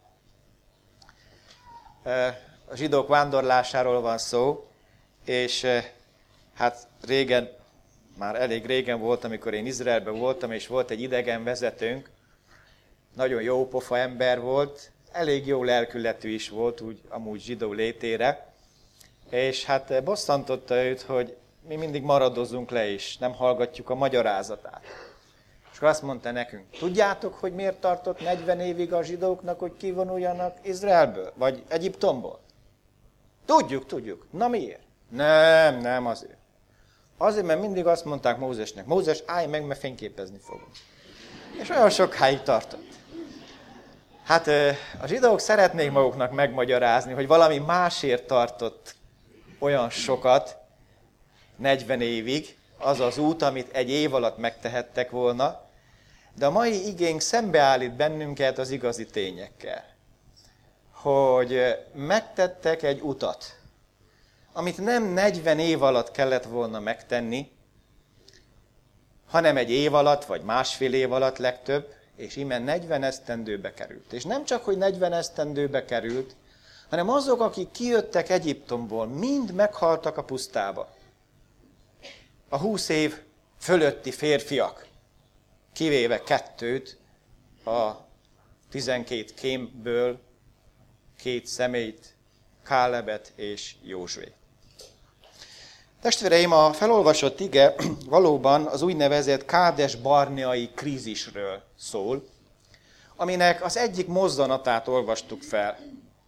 A zsidók vándorlásáról van szó, és hát régen, már elég régen volt, amikor én Izraelben voltam, és volt egy idegen vezetőnk, nagyon jó pofa ember volt, elég jó lelkületű is volt, úgy amúgy zsidó létére, és hát bosszantotta őt, hogy mi mindig maradozunk le, és nem hallgatjuk a magyarázatát. És azt mondta nekünk, tudjátok, hogy miért tartott negyven évig a zsidóknak, hogy kivonuljanak Izraelből, vagy Egyiptomból? Tudjuk, tudjuk. Na miért? Nem, nem azért. Azért, mert mindig azt mondták Mózesnek, Mózes, állj meg, mert fényképezni fogunk. És olyan sokáig tartott. Hát a zsidók szeretnék maguknak megmagyarázni, hogy valami másért tartott olyan sokat, negyven évig, az az út, amit egy év alatt megtehettek volna, de a mai igénk szembeállít bennünket az igazi tényekkel, hogy megtettek egy utat, amit nem negyven év alatt kellett volna megtenni, hanem egy év alatt, vagy másfél év alatt legtöbb, és ime negyven esztendőbe került. És nem csak, hogy negyven esztendőbe került, hanem azok, akik kijöttek Egyiptomból, mind meghaltak a pusztába. A húsz év fölötti férfiak, kivéve kettőt, a tizenkét kémből, két személyt, Kálebet és Józsuét. Testvéreim, a felolvasott ige valóban az úgynevezett Kádes-barneai krízisről szól, aminek az egyik mozzanatát olvastuk fel.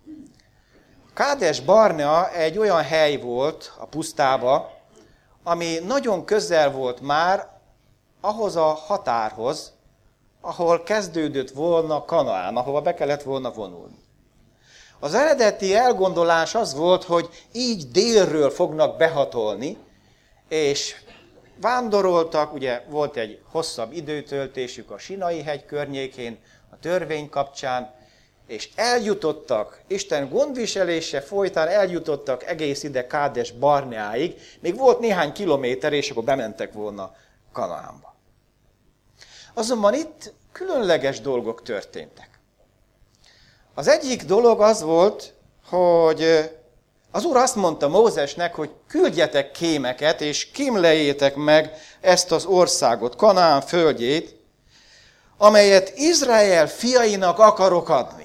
Kádes-barnea egy olyan hely volt a pusztába, ami nagyon közel volt már ahhoz a határhoz, ahol kezdődött volna Kanaán, ahova be kellett volna vonulni. Az eredeti elgondolás az volt, hogy így délről fognak behatolni, és vándoroltak, ugye volt egy hosszabb időtöltésük a Sinai-hegy környékén, a törvény kapcsán, és eljutottak, Isten gondviselése folytán eljutottak egész ide Kádes-barneáig, még volt néhány kilométer, és akkor bementek volna Kanaánba. Azonban itt különleges dolgok történtek. Az egyik dolog az volt, hogy az Úr azt mondta Mózesnek, hogy küldjetek kémeket, és kémlejétek meg ezt az országot, Kanaán földjét, amelyet Izrael fiainak akarok adni.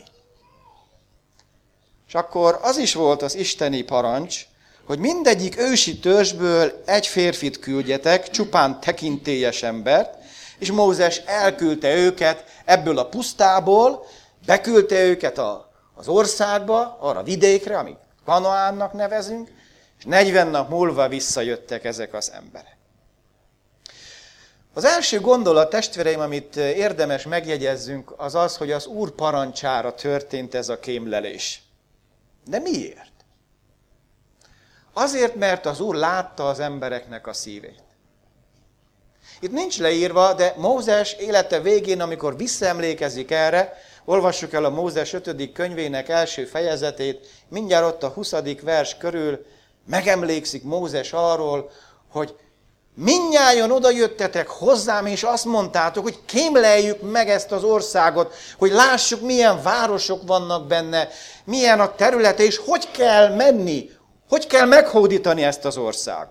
És akkor az is volt az isteni parancs, hogy mindegyik ősi törzsből egy férfit küldjetek, csupán tekintélyes embert, és Mózes elküldte őket ebből a pusztából, beküldte őket a, az országba, arra vidékre, amit Kanaánnak nevezünk, és negyven nap múlva visszajöttek ezek az emberek. Az első gondolat, testvéreim, amit érdemes megjegyezzünk, az az, hogy az Úr parancsára történt ez a kémlelés. De miért? Azért, mert az Úr látta az embereknek a szívét. Itt nincs leírva, de Mózes élete végén, amikor visszaemlékezik erre, olvassuk el a Mózes ötödik könyvének első fejezetét, mindjárt ott a huszadik vers körül megemlékszik Mózes arról, hogy mindnyájan odajöttetek hozzám, és azt mondtátok, hogy kémleljük meg ezt az országot, hogy lássuk, milyen városok vannak benne, milyen a területe, és hogy kell menni, hogy kell meghódítani ezt az országot.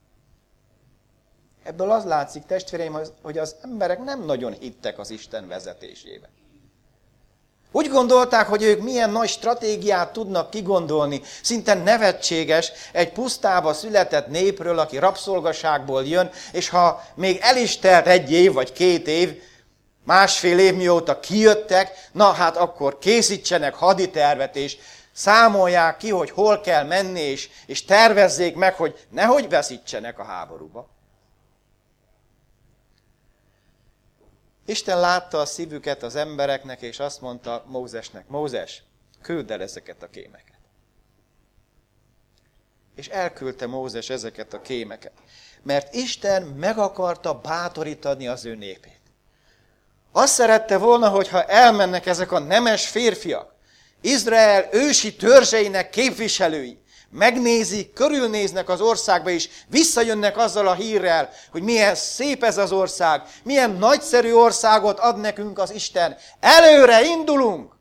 Ebből az látszik, testvéreim, hogy az emberek nem nagyon hittek az Isten vezetésébe. Úgy gondolták, hogy ők milyen nagy stratégiát tudnak kigondolni, szinte nevetséges egy pusztába született népről, aki rabszolgaságból jön, és ha még el is telt egy év vagy két év, másfél év mióta kijöttek, na hát akkor készítsenek haditervet, és számolják ki, hogy hol kell menni, és, és tervezzék meg, hogy nehogy veszítsenek a háborúba. Isten látta a szívüket az embereknek, és azt mondta Mózesnek, Mózes, küldd el ezeket a kémeket. és elküldte Mózes ezeket a kémeket. Mert Isten meg akarta bátorítani az ő népét. Azt szerette volna, hogyha elmennek ezek a nemes férfiak, Izrael ősi törzseinek képviselői, megnézik, körülnéznek az országba, és visszajönnek azzal a hírrel, hogy milyen szép ez az ország, milyen nagyszerű országot ad nekünk az Isten. Előre indulunk!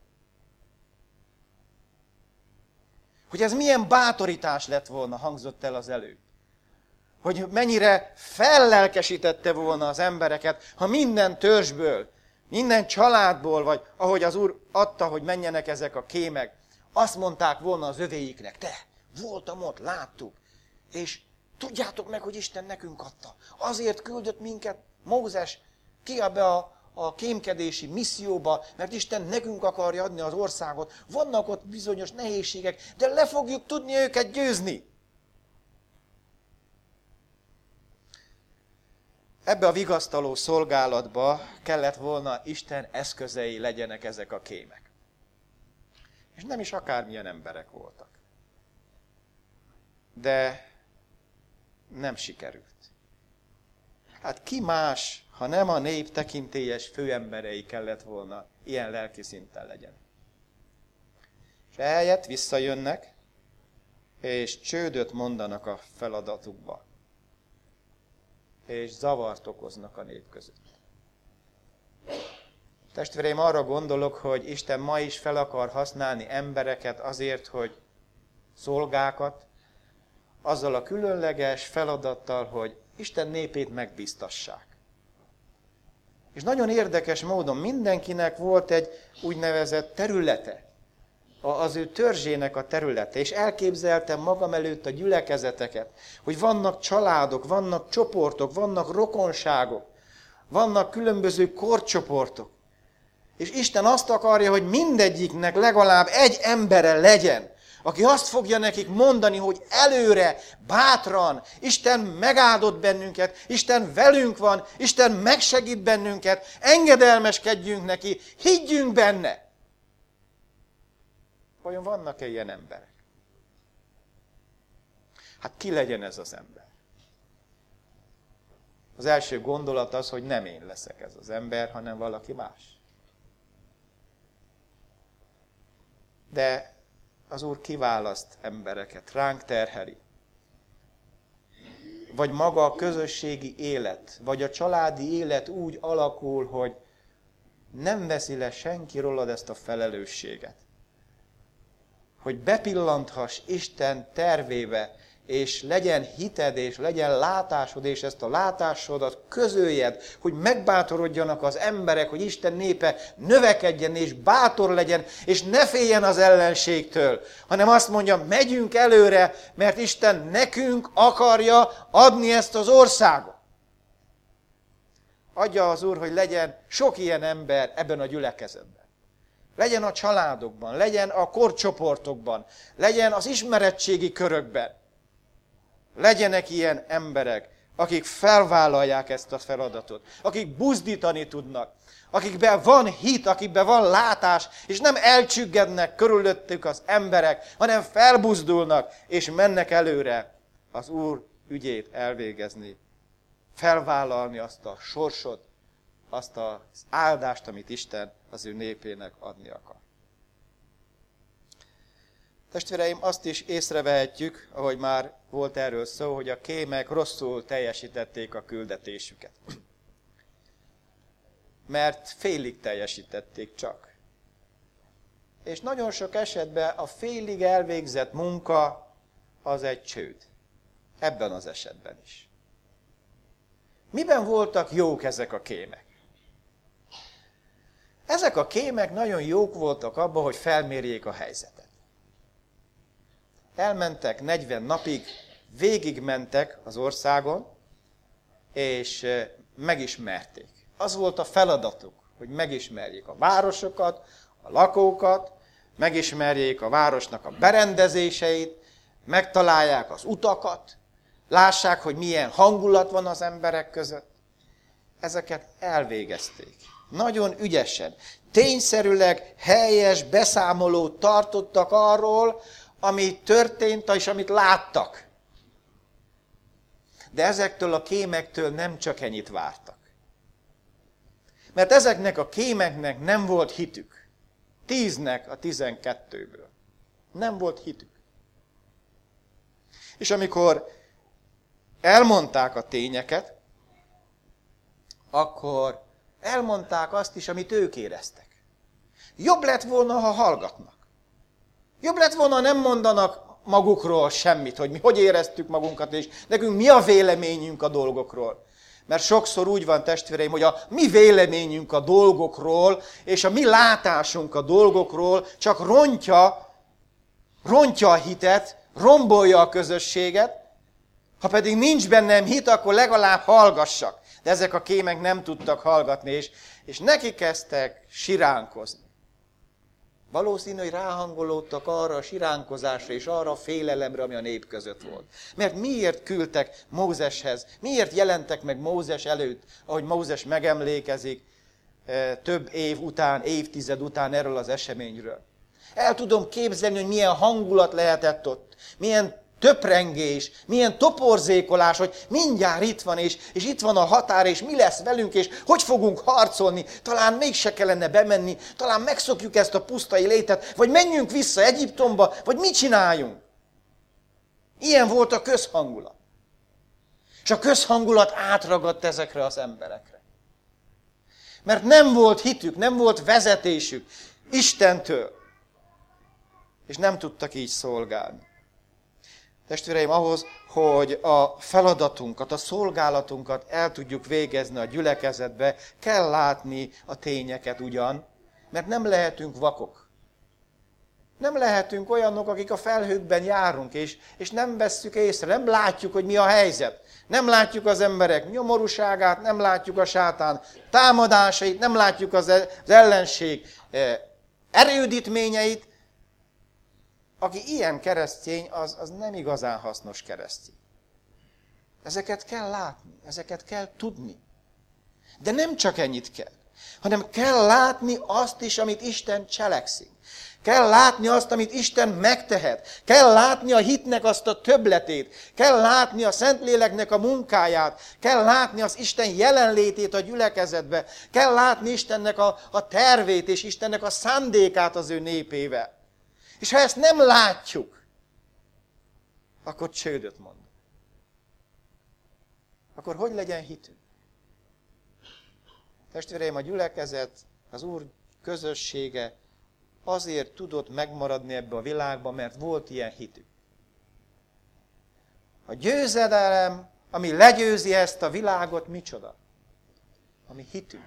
Hogy ez milyen bátorítás lett volna, hangzott el az előbb. Hogy mennyire fellelkesítette volna az embereket, ha minden törzsből, minden családból, vagy ahogy az Úr adta, hogy menjenek ezek a kémek, azt mondták volna az övéiknek, te, voltam ott, láttuk, és tudjátok meg, hogy Isten nekünk adta. Azért küldött minket Mózes ki ebbe a, a kémkedési misszióba, mert Isten nekünk akarja adni az országot. Vannak ott bizonyos nehézségek, de le fogjuk tudni őket győzni. Ebbe a vigasztaló szolgálatba kellett volna Isten eszközei legyenek ezek a kémek. És nem is akármilyen emberek voltak. De nem sikerült. Hát ki más, ha nem a nép tekintélyes főemberei kellett volna ilyen lelki szinten legyen. És ehelyett visszajönnek, és csődöt mondanak a feladatukba. És zavart okoznak a nép között. Testvéreim, arra gondolok, hogy Isten ma is fel akar használni embereket azért, hogy szolgákat, azzal a különleges feladattal, hogy Isten népét megbíztassák. És nagyon érdekes módon mindenkinek volt egy úgynevezett területe, az ő törzsének a területe, és elképzeltem magam előtt a gyülekezeteket, hogy vannak családok, vannak csoportok, vannak rokonságok, vannak különböző korcsoportok. És Isten azt akarja, hogy mindegyiknek legalább egy embere legyen, aki azt fogja nekik mondani, hogy előre, bátran, Isten megáldott bennünket, Isten velünk van, Isten megsegít bennünket, engedelmeskedjünk neki, higgyünk benne. Vajon vannak-e ilyen emberek? Hát ki legyen ez az ember? Az első gondolat az, hogy nem én leszek ez az ember, hanem valaki más. De az Úr kiválaszt embereket, ránk terheli. Vagy maga a közösségi élet, vagy a családi élet úgy alakul, hogy nem veszi le senki rólad ezt a felelősséget. Hogy bepillanthass Isten tervébe, és legyen hited, és legyen látásod, és ezt a látásodat közöljed, hogy megbátorodjanak az emberek, hogy Isten népe növekedjen, és bátor legyen, és ne féljen az ellenségtől, hanem azt mondja, megyünk előre, mert Isten nekünk akarja adni ezt az országot. Adja az Úr, hogy legyen sok ilyen ember ebben a gyülekezetben. Legyen a családokban, legyen a korcsoportokban, legyen az ismeretségi körökben. Legyenek ilyen emberek, akik felvállalják ezt a feladatot, akik buzdítani tudnak, akikben van hit, akikben van látás, és nem elcsüggednek körülöttük az emberek, hanem felbuzdulnak, és mennek előre az Úr ügyét elvégezni, felvállalni azt a sorsot, azt az áldást, amit Isten az ő népének adni akar. Testvéreim, azt is észrevehetjük, ahogy már volt erről szó, hogy a kémek rosszul teljesítették a küldetésüket. Mert félig teljesítették csak. És nagyon sok esetben a félig elvégzett munka az egy csőd. Ebben az esetben is. Miben voltak jók ezek a kémek? Ezek a kémek nagyon jók voltak abban, hogy felmérjék a helyzetet. Elmentek negyven napig, végigmentek az országon, és megismerték. Az volt a feladatuk, hogy megismerjék a városokat, a lakókat, megismerjék a városnak a berendezéseit, megtalálják az utakat, lássák, hogy milyen hangulat van az emberek között. Ezeket elvégezték. Nagyon ügyesen. Tényszerűleg helyes beszámolót tartottak arról, ami történt, és amit láttak. De ezektől a kémektől nem csak ennyit vártak. Mert ezeknek a kémeknek nem volt hitük. Tíznek a tizenkettőből. Nem volt hitük. És amikor elmondták a tényeket, akkor elmondták azt is, amit ők éreztek. Jobb lett volna, ha hallgatnak. Jobb lett volna, ha nem mondanak magukról semmit, hogy mi hogy éreztük magunkat, és nekünk mi a véleményünk a dolgokról. Mert sokszor úgy van, testvéreim, hogy a mi véleményünk a dolgokról, és a mi látásunk a dolgokról csak rontja, rontja a hitet, rombolja a közösséget. Ha pedig nincs bennem hit, akkor legalább hallgassak. De ezek a kémek nem tudtak hallgatni, és, és neki kezdtek siránkozni. Valószínű, hogy ráhangolódtak arra a siránkozásra és arra a félelemre, ami a nép között volt. Mert miért küldtek Mózeshez? Miért jelentek meg Mózes előtt, ahogy Mózes megemlékezik több év után, évtized után erről az eseményről? El tudom képzelni, hogy milyen hangulat lehetett ott, milyen töprengés, milyen toporzékolás, hogy mindjárt itt van, és, és itt van a határ, és mi lesz velünk, és hogy fogunk harcolni, talán mégse kellene bemenni, talán megszokjuk ezt a pusztai létet, vagy menjünk vissza Egyiptomba, vagy mit csináljunk. Ilyen volt a közhangulat. És a közhangulat átragadt ezekre az emberekre. Mert nem volt hitük, nem volt vezetésük Istentől, és nem tudtak így szolgálni. Testvéreim, ahhoz, hogy a feladatunkat, a szolgálatunkat el tudjuk végezni a gyülekezetbe, kell látni a tényeket ugyan, mert nem lehetünk vakok. Nem lehetünk olyanok, akik a felhőkben járunk, és, és nem vesszük észre, nem látjuk, hogy mi a helyzet. Nem látjuk az emberek nyomorúságát, nem látjuk a sátán támadásait, nem látjuk az ellenség erődítményeit. Aki ilyen keresztény, az, az nem igazán hasznos keresztény. Ezeket kell látni, ezeket kell tudni. De nem csak ennyit kell, hanem kell látni azt is, amit Isten cselekszik. Kell látni azt, amit Isten megtehet. Kell látni a hitnek azt a többletét. Kell látni a Szentléleknek a munkáját. Kell látni az Isten jelenlétét a gyülekezetbe. Kell látni Istennek a, a tervét és Istennek a szándékát az ő népével. És ha ezt nem látjuk, akkor csődöt mond. Akkor hogy legyen hitünk? Testvéreim, a gyülekezet, az Úr közössége azért tudott megmaradni ebbe a világba, mert volt ilyen hitük. A győzedelem, ami legyőzi ezt a világot, micsoda? Ami hitünk.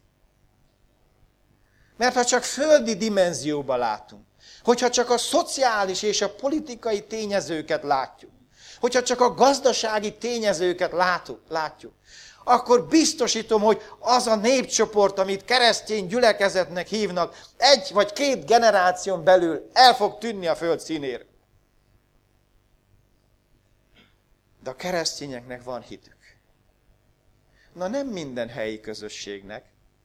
Mert ha csak földi dimenzióba látunk, hogyha csak a szociális és a politikai tényezőket látjuk, hogyha csak a gazdasági tényezőket látunk, látjuk, akkor biztosítom, hogy az a népcsoport, amit keresztény gyülekezetnek hívnak, egy vagy két generáción belül el fog tűnni a föld színéről. De a keresztényeknek van hitük. Na nem minden helyi közösségnek,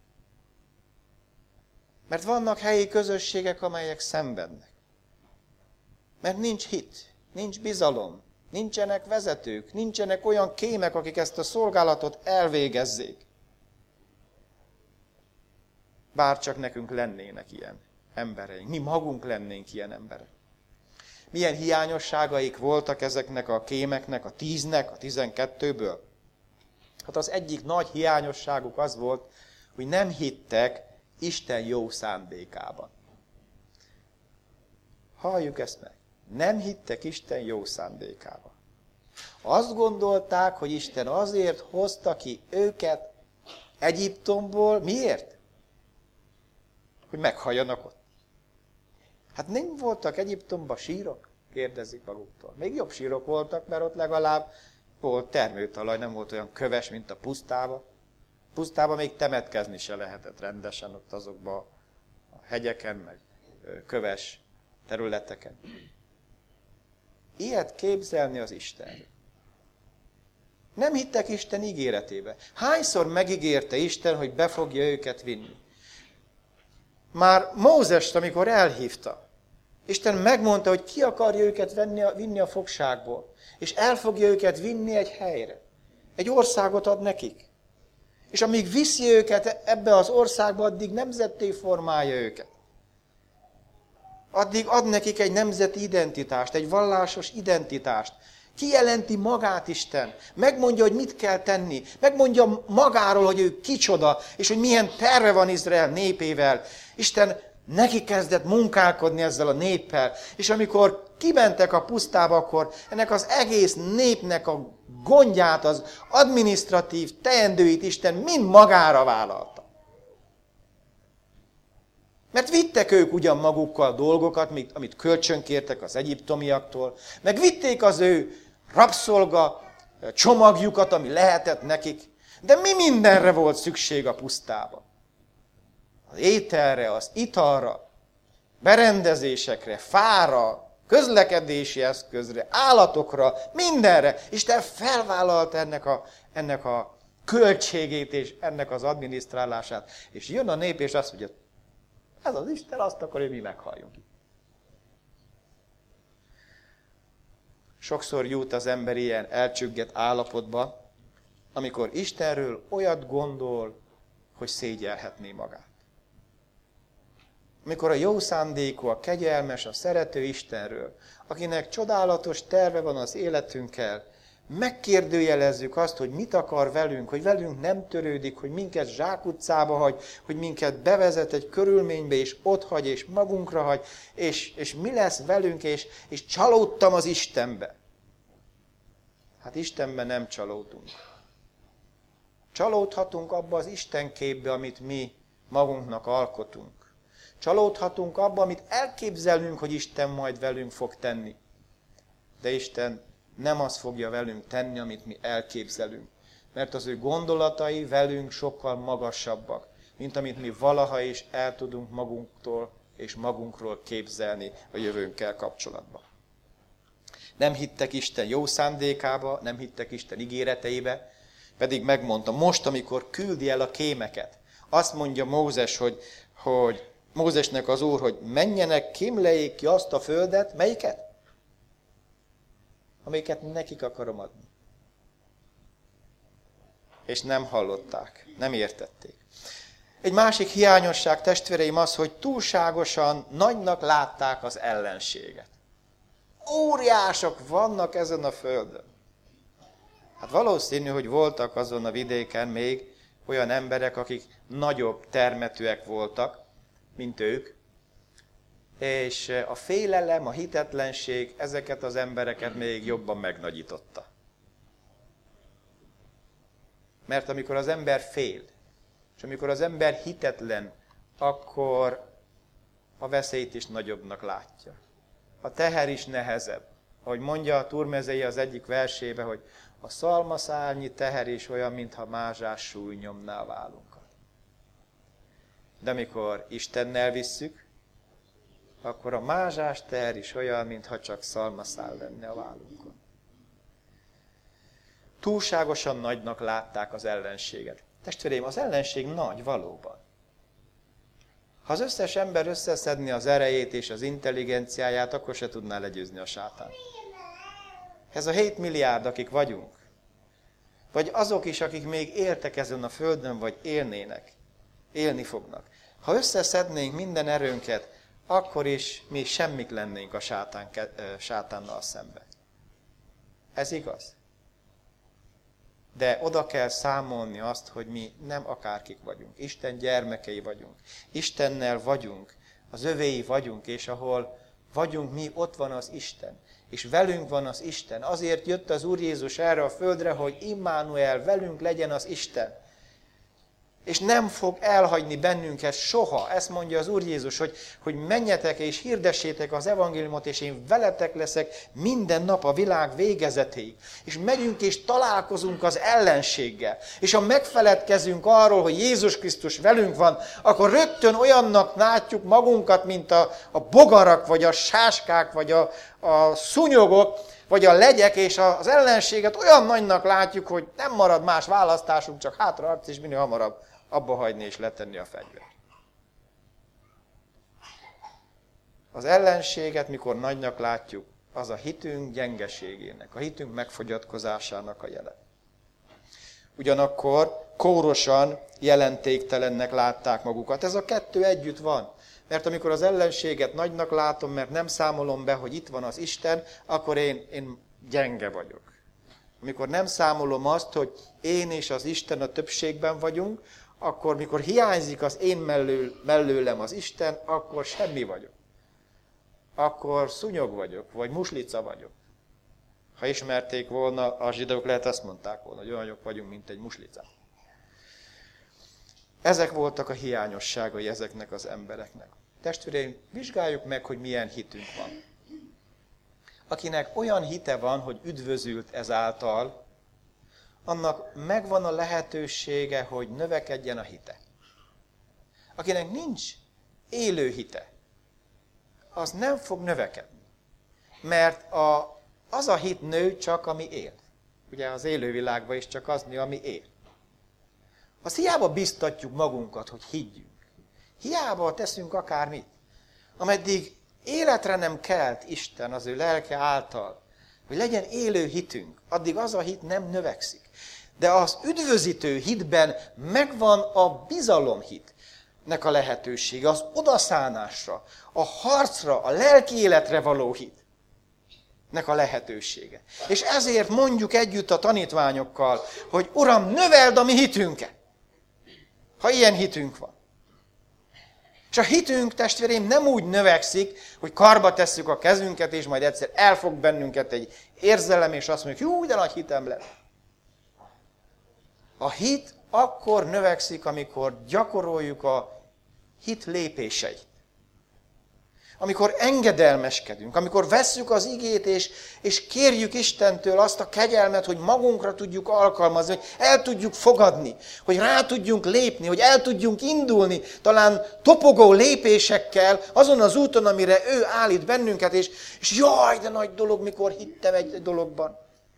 mert vannak helyi közösségek, amelyek szenvednek. Mert nincs hit, nincs bizalom, nincsenek vezetők, nincsenek olyan kémek, akik ezt a szolgálatot elvégezzék. Bár csak nekünk lennének ilyen embereink, mi magunk lennénk ilyen emberek. Milyen hiányosságaik voltak ezeknek a kémeknek, a tíznek, a tizenkettőből? Hát az egyik nagy hiányosságuk az volt, hogy nem hittek Isten jó szándékában. Halljuk ezt meg. Nem hittek Isten jó szándékában. Azt gondolták, hogy Isten azért hozta ki őket Egyiptomból. Miért? Hogy meghalljanak ott. Hát nem voltak Egyiptomban sírok? Kérdezik maguktól. Még jobb sírok voltak, mert ott legalább volt termőtalaj, nem volt olyan köves, mint a pusztában. Pusztában még temetkezni se lehetett rendesen ott azokban a hegyeken, meg köves területeken. Ilyet képzelni az Isten. Nem hittek Isten ígéretébe. Hányszor megígérte Isten, hogy be fogja őket vinni? Már Mózest, amikor elhívta, Isten megmondta, hogy ki akarja őket venni a, vinni a fogságból, és el fogja őket vinni egy helyre. Egy országot ad nekik. És amíg viszi őket ebbe az országba, addig nemzetté formálja őket. Addig ad nekik egy nemzeti identitást, egy vallásos identitást. Kijelenti magát Isten. Megmondja, hogy mit kell tenni. Megmondja magáról, hogy ő kicsoda, és hogy milyen terve van Izrael népével. Isten neki kezdett munkálkodni ezzel a néppel. És amikor kimentek a pusztába, akkor ennek az egész népnek a gondját, az adminisztratív teendőit Isten mind magára vállalta. Mert vittek ők ugyan magukkal dolgokat, amit kölcsönkértek az egyiptomiaktól, meg vitték az ő rabszolga csomagjukat, ami lehetett nekik, de mi mindenre volt szükség a pusztába? Az ételre, az italra, berendezésekre, fára, közlekedési eszközre, állatokra, mindenre. Isten felvállalta ennek a, ennek a költségét és ennek az adminisztrálását. És jön a nép, és azt mondja, ez az Isten azt akarja, hogy mi meghalljunk. Sokszor jut az ember ilyen elcsüggett állapotba, amikor Istenről olyat gondol, hogy szégyelhetné magát. Amikor a jó szándékú, a kegyelmes, a szerető Istenről, akinek csodálatos terve van az életünkkel, megkérdőjelezzük azt, hogy mit akar velünk, hogy velünk nem törődik, hogy minket zsákutcába hagy, hogy minket bevezet egy körülménybe, és ott hagy, és magunkra hagy, és, és mi lesz velünk, és, és csalódtam az Istenbe. Hát Istenben nem csalódunk. Csalódhatunk abba az Isten képbe, amit mi magunknak alkotunk. Csalódhatunk abba, amit elképzelünk, hogy Isten majd velünk fog tenni. De Isten nem azt fogja velünk tenni, amit mi elképzelünk. Mert az ő gondolatai velünk sokkal magasabbak, mint amit mi valaha is el tudunk magunktól és magunkról képzelni a jövőnkkel kapcsolatban. Nem hittek Isten jó szándékába, nem hittek Isten ígéreteibe, pedig megmondta, most, amikor küldi el a kémeket, azt mondja Mózes, hogy, hogy Mózesnek az Úr, hogy menjenek, kémlejék ki azt a földet, melyiket? Amelyiket nekik akarom adni. És nem hallották, nem értették. Egy másik hiányosság, testvéreim, az, hogy túlságosan nagynak látták az ellenséget. Óriások vannak ezen a földön. Hát valószínű, hogy voltak azon a vidéken még olyan emberek, akik nagyobb termetűek voltak, mint ők, és a félelem, a hitetlenség ezeket az embereket még jobban megnagyította. Mert amikor az ember fél, és amikor az ember hitetlen, akkor a veszélyt is nagyobbnak látja. A teher is nehezebb. Ahogy mondja a Turmezei az egyik versébe, hogy a szalmaszárnyi teher is olyan, mintha mázsás súlynyomná a vállunkat. De amikor Istennel visszük, akkor a mázsás teher is olyan, mintha csak szalmaszál lenne a vállunkon. Túlságosan nagynak látták az ellenséget. Testvéreim, az ellenség nagy valóban. Ha az összes ember összeszedni az erejét és az intelligenciáját, akkor se tudná legyőzni a sátánt. Ez a hét milliárd, akik vagyunk, vagy azok is, akik még éltek ezen a földön, vagy élnének, élni fognak. Ha összeszednénk minden erőnket, akkor is mi semmik lennénk a sátán, sátánnal szemben. Ez igaz. De oda kell számolni azt, hogy mi nem akárkik vagyunk. Isten gyermekei vagyunk. Istennel vagyunk. Az övéi vagyunk, és ahol vagyunk mi, ott van az Isten. És velünk van az Isten. Azért jött az Úr Jézus erre a földre, hogy Immanuel, velünk legyen az Isten. És nem fog elhagyni bennünket soha. Ezt mondja az Úr Jézus, hogy, hogy menjetek és hirdessétek az evangéliumot, és én veletek leszek minden nap a világ végezetéig. És megyünk és találkozunk az ellenséggel. És ha megfeledkezünk arról, hogy Jézus Krisztus velünk van, akkor rögtön olyannak látjuk magunkat, mint a, a bogarak, vagy a sáskák, vagy a, a szúnyogok, vagy a legyek, és az ellenséget olyan nagynak látjuk, hogy nem marad más választásunk, csak hátraarc, és minél hamarabb abba hagyni és letenni a fegyvert. Az ellenséget, mikor nagynak látjuk, az a hitünk gyengeségének, a hitünk megfogyatkozásának a jele. ugyanakkor kórosan jelentéktelennek látták magukat. Ez a kettő együtt van. Mert amikor az ellenséget nagynak látom, mert nem számolom be, hogy itt van az Isten, akkor én, én gyenge vagyok. Amikor nem számolom azt, hogy én és az Isten a többségben vagyunk, akkor mikor hiányzik az én mellől, mellőlem az Isten, akkor semmi vagyok. Akkor szúnyog vagyok, vagy muslica vagyok. Ha ismerték volna, a zsidók lehet azt mondták volna, hogy olyanok vagyunk, mint egy muslica. Ezek voltak a hiányosságai ezeknek az embereknek. Testvéreim, vizsgáljuk meg, hogy milyen hitünk van. Akinek olyan hite van, hogy üdvözült ezáltal, annak megvan a lehetősége, hogy növekedjen a hite. Akinek nincs élő hite, az nem fog növekedni. Mert a, az a hit nő csak, ami él. Ugye az élővilágban is csak az nő, ami él. Az hiába biztatjuk magunkat, hogy higgyünk. Hiába teszünk akármit. Ameddig életre nem kelt Isten az ő lelke által, hogy legyen élő hitünk, addig az a hit nem növekszik. De az üdvözítő hitben megvan a bizalomhitnek a lehetősége, az odaszánásra, a harcra, a lelki életre való hitnek a lehetősége. És ezért mondjuk együtt a tanítványokkal, hogy Uram, növeld a mi hitünket, ha ilyen hitünk van. És a hitünk, testvéreim, nem úgy növekszik, hogy karba tesszük a kezünket, és majd egyszer elfog bennünket egy érzelem, és azt mondjuk, hú, de nagy hitem lett. A hit akkor növekszik, amikor gyakoroljuk a hit lépéseit. Amikor engedelmeskedünk, amikor vesszük az igét, és, és kérjük Istentől azt a kegyelmet, hogy magunkra tudjuk alkalmazni, hogy el tudjuk fogadni, hogy rá tudjunk lépni, hogy el tudjunk indulni, talán topogó lépésekkel azon az úton, amire ő állít bennünket, és, és jaj, de nagy dolog, mikor hittem egy dologban.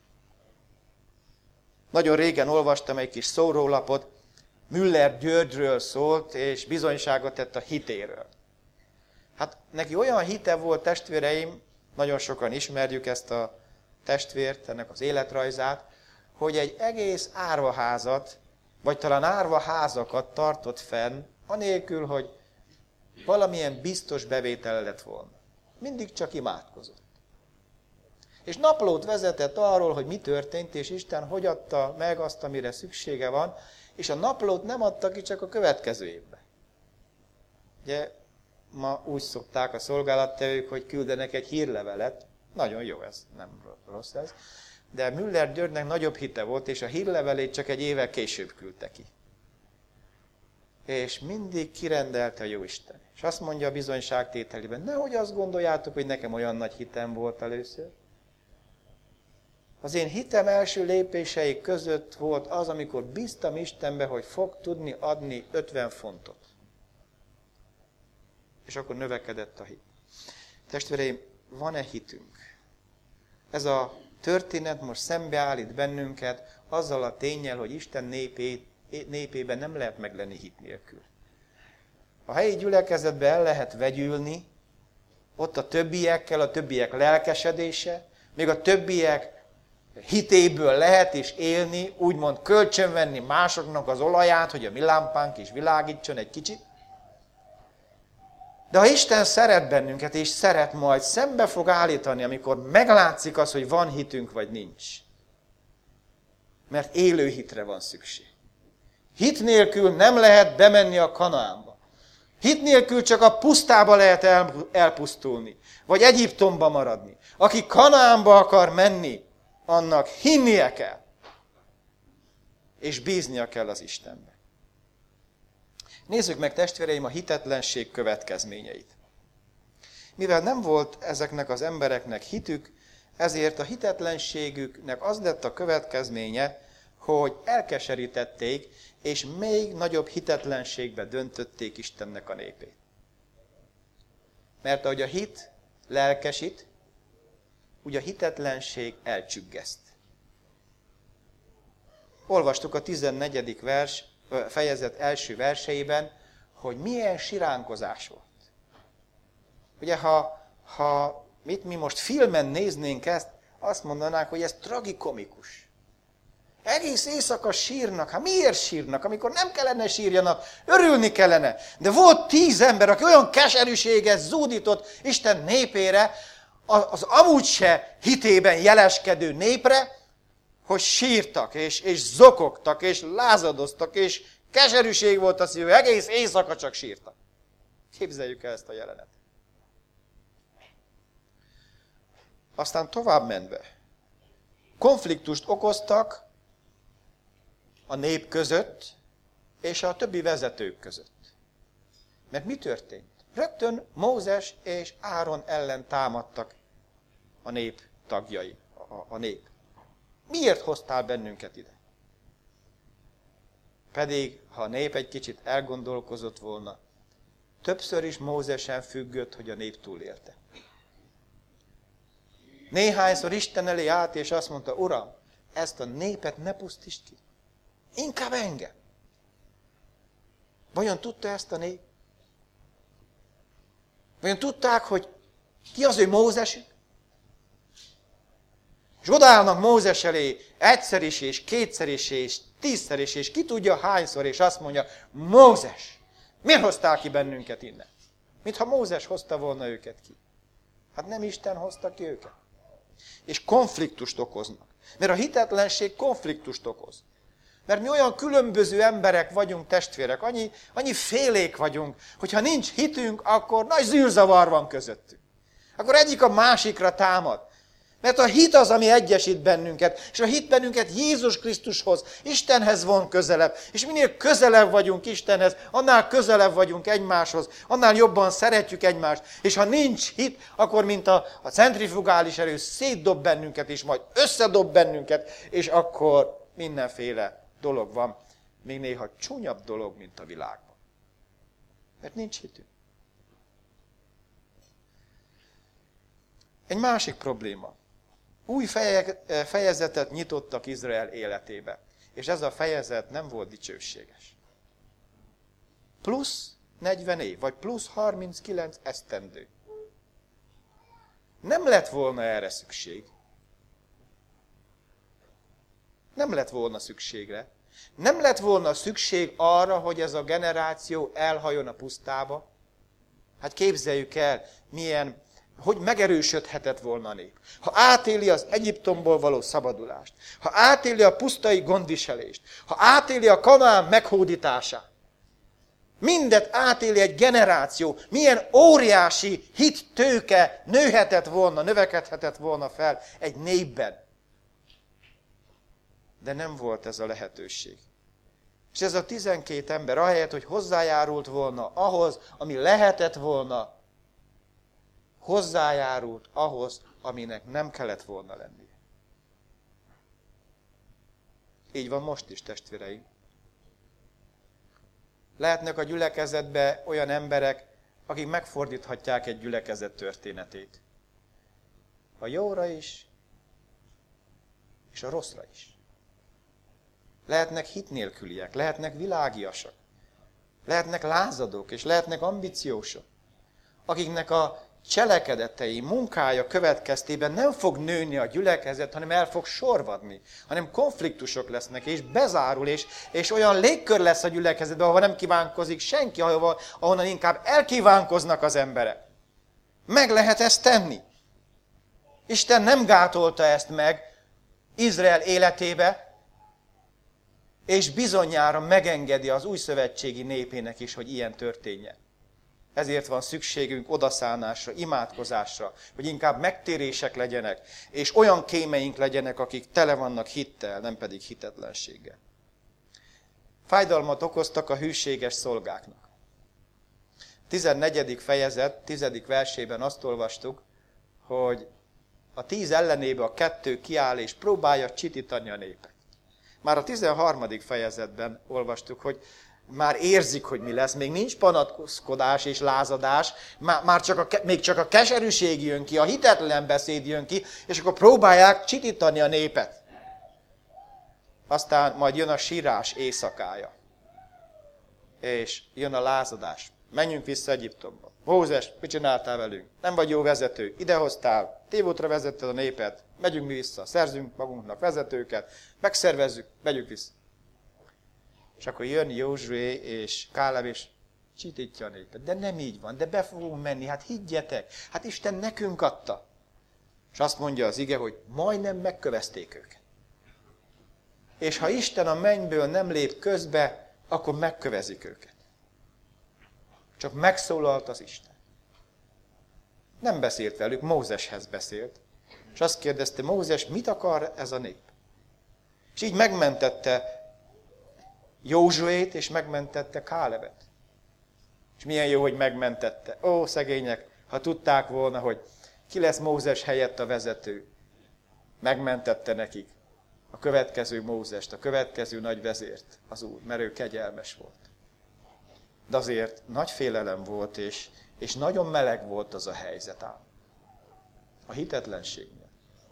Nagyon régen olvastam egy kis szórólapot, Müller Györgyről szólt, és bizonyságot tett a hitéről. Hát neki olyan hite volt, testvéreim, nagyon sokan ismerjük ezt a testvért, ennek az életrajzát, hogy egy egész árvaházat, vagy talán árvaházakat tartott fenn, anélkül, hogy valamilyen biztos bevétel lett volna. Mindig csak imádkozott. És naplót vezetett arról, hogy mi történt, és Isten hogy adta meg azt, amire szüksége van, és a naplót nem adta ki csak a következő évben. Ugye, ma úgy szokták a szolgálattevők, hogy küldenek egy hírlevelet. Nagyon jó ez, nem rossz ez. De Müller Györgynek nagyobb hite volt, és a hírlevelét csak egy évvel később küldte ki. És mindig kirendelte a Jóisten. És azt mondja a bizonyságtételében, nehogy azt gondoljátok, hogy nekem olyan nagy hitem volt először. Az én hitem első lépései között volt az, amikor bíztam Istenbe, hogy fog tudni adni ötven fontot. És akkor növekedett a hit. Testvéreim, van-e hitünk? Ez a történet most szembeállít bennünket azzal a ténnyel, hogy Isten népét, népében nem lehet meglenni hit nélkül. A helyi gyülekezetbe el lehet vegyülni, ott a többiekkel, a többiek lelkesedése, még a többiek hitéből lehet is élni, úgymond kölcsönvenni másoknak az olaját, hogy a mi lámpánk is világítson egy kicsit. De ha Isten szeret bennünket, és szeret majd, szembe fog állítani, amikor meglátszik az, hogy van hitünk, vagy nincs. Mert élő hitre van szükség. Hit nélkül nem lehet bemenni a Kanaánba. Hit nélkül csak a pusztába lehet elpusztulni, vagy Egyiptomba maradni. Aki Kanaánba akar menni, annak hinnie kell, és bíznia kell az Istenbe. Nézzük meg, testvéreim, a hitetlenség következményeit. Mivel nem volt ezeknek az embereknek hitük, ezért a hitetlenségüknek az lett a következménye, hogy elkeserítették, és még nagyobb hitetlenségbe döntötték Istennek a népét. Mert ahogy a hit lelkesít, úgy a hitetlenség elcsüggeszt. Olvastuk a tizennegyedik vers, fejezet első verseiben, hogy milyen siránkozás volt. Ugye, ha, ha mit mi most filmen néznénk ezt, azt mondanánk, hogy ez tragikomikus. Egész éjszaka sírnak. Hát miért sírnak? Amikor nem kellene sírjanak, örülni kellene. De volt tíz ember, aki olyan keserűséget zúdított Isten népére, az amúgy se hitében jeleskedő népre, hogy sírtak, és, és zokogtak, és lázadoztak, és keserűség volt a szívük, egész éjszaka csak sírtak. Képzeljük el ezt a jelenetet. Aztán tovább menve, konfliktust okoztak a nép között, és a többi vezetők között. Mert mi történt? Rögtön Mózes és Áron ellen támadtak a nép tagjai, a, a nép. Miért hoztál bennünket ide? Pedig, ha a nép egy kicsit elgondolkozott volna, többször is Mózesen függött, hogy a nép túlélte. Néhányszor Isten elé állt, és azt mondta, Uram, ezt a népet ne pusztítsd ki. Inkább engem. Vajon tudta ezt a nép? Vajon tudták, hogy ki az ő Mózesük? És odaállnak Mózes elé egyszer is, és kétszer is, és tízszer is, és ki tudja hányszor, és azt mondja, Mózes, miért hoztál ki bennünket innen? Mintha Mózes hozta volna őket ki. Hát nem Isten hozta ki őket. És konfliktust okoznak. Mert a hitetlenség konfliktust okoz. Mert mi olyan különböző emberek vagyunk, testvérek, annyi, annyi félék vagyunk, hogyha nincs hitünk, akkor nagy zűrzavar van közöttünk. Akkor egyik a másikra támad. Mert a hit az, ami egyesít bennünket, és a hit bennünket Jézus Krisztushoz, Istenhez von közelebb. És minél közelebb vagyunk Istenhez, annál közelebb vagyunk egymáshoz, annál jobban szeretjük egymást. És ha nincs hit, akkor mint a, a centrifugális erő szétdob bennünket, és majd összedob bennünket, és akkor mindenféle dolog van, még néha csúnyabb dolog, mint a világban. Mert nincs hitünk. Egy másik probléma. Új fejezetet nyitottak Izrael életébe. És ez a fejezet nem volt dicsőséges. Plusz negyven év, vagy plusz harminckilenc esztendő. Nem lett volna erre szükség. Nem lett volna szükségre. Nem lett volna szükség arra, hogy ez a generáció elhajjon a pusztába. Hát képzeljük el, milyen, hogy megerősödhetett volna a nép. Ha átéli az Egyiptomból való szabadulást, ha átéli a pusztai gondviselést, ha átéli a Kanaán meghódítását, mindet átéli egy generáció, milyen óriási hittőke nőhetett volna, növekedhetett volna fel egy népben. De nem volt ez a lehetőség. És ez a tizenkét ember ahelyett, hogy hozzájárult volna ahhoz, ami lehetett volna, hozzájárult ahhoz, aminek nem kellett volna lennie. Így van most is, testvéreim. Lehetnek a gyülekezetben olyan emberek, akik megfordíthatják egy gyülekezet történetét. A jóra is, és a rosszra is. Lehetnek hit nélküliek, lehetnek világiasak, lehetnek lázadók, és lehetnek ambiciósok, akiknek a cselekedetei, munkája következtében nem fog nőni a gyülekezet, hanem el fog sorvadni, hanem konfliktusok lesznek, és bezárul, és, és olyan légkör lesz a gyülekezetben, ahol nem kívánkozik senki, ahol, ahonnan inkább elkívánkoznak az emberek. Meg lehet ezt tenni. Isten nem gátolta ezt meg Izrael életébe, és bizonyára megengedi az új szövetségi népének is, hogy ilyen történjen. Ezért van szükségünk odaszánásra, imádkozásra, hogy inkább megtérések legyenek, és olyan kémeink legyenek, akik tele vannak hittel, nem pedig hitetlenséggel. Fájdalmat okoztak a hűséges szolgáknak. tizennegyedik fejezet, tizedik versében azt olvastuk, hogy a tíz ellenébe a kettő kiáll, és próbálja csitítani a népet. Már a tizenharmadik fejezetben olvastuk, hogy már érzik, hogy mi lesz, még nincs panaszkodás és lázadás, már, már csak a, még csak a keserűség jön ki, a hitetlen beszéd jön ki, és akkor próbálják csitítani a népet. Aztán majd jön a sírás éjszakája, és jön a lázadás. Menjünk vissza Egyiptomba. Mózes, mit csináltál velünk? Nem vagy jó vezető, idehoztál, tévútra vezetted a népet, megyünk mi vissza, szerzünk magunknak vezetőket, megszervezzük, megyünk vissza. És akkor jön Józsué és Káleb, és csitítja a népet. De nem így van, de be fogunk menni, hát higgyetek, hát Isten nekünk adta. És azt mondja az ige, hogy majdnem megkövezték őket. És ha Isten a mennyből nem lép közbe, akkor megkövezik őket. Csak megszólalt az Isten. Nem beszélt velük, Mózeshez beszélt. És azt kérdezte, Mózes, mit akar ez a nép? És így megmentette Józsuét, és megmentette Kálebet. És milyen jó, hogy megmentette. Ó, szegények, ha tudták volna, hogy ki lesz Mózes helyett a vezető. Megmentette nekik a következő Mózest, a következő nagy vezért, az Úr, mert ő kegyelmes volt. De azért nagy félelem volt, és, és nagyon meleg volt az a helyzet ám. A hitetlenségnél.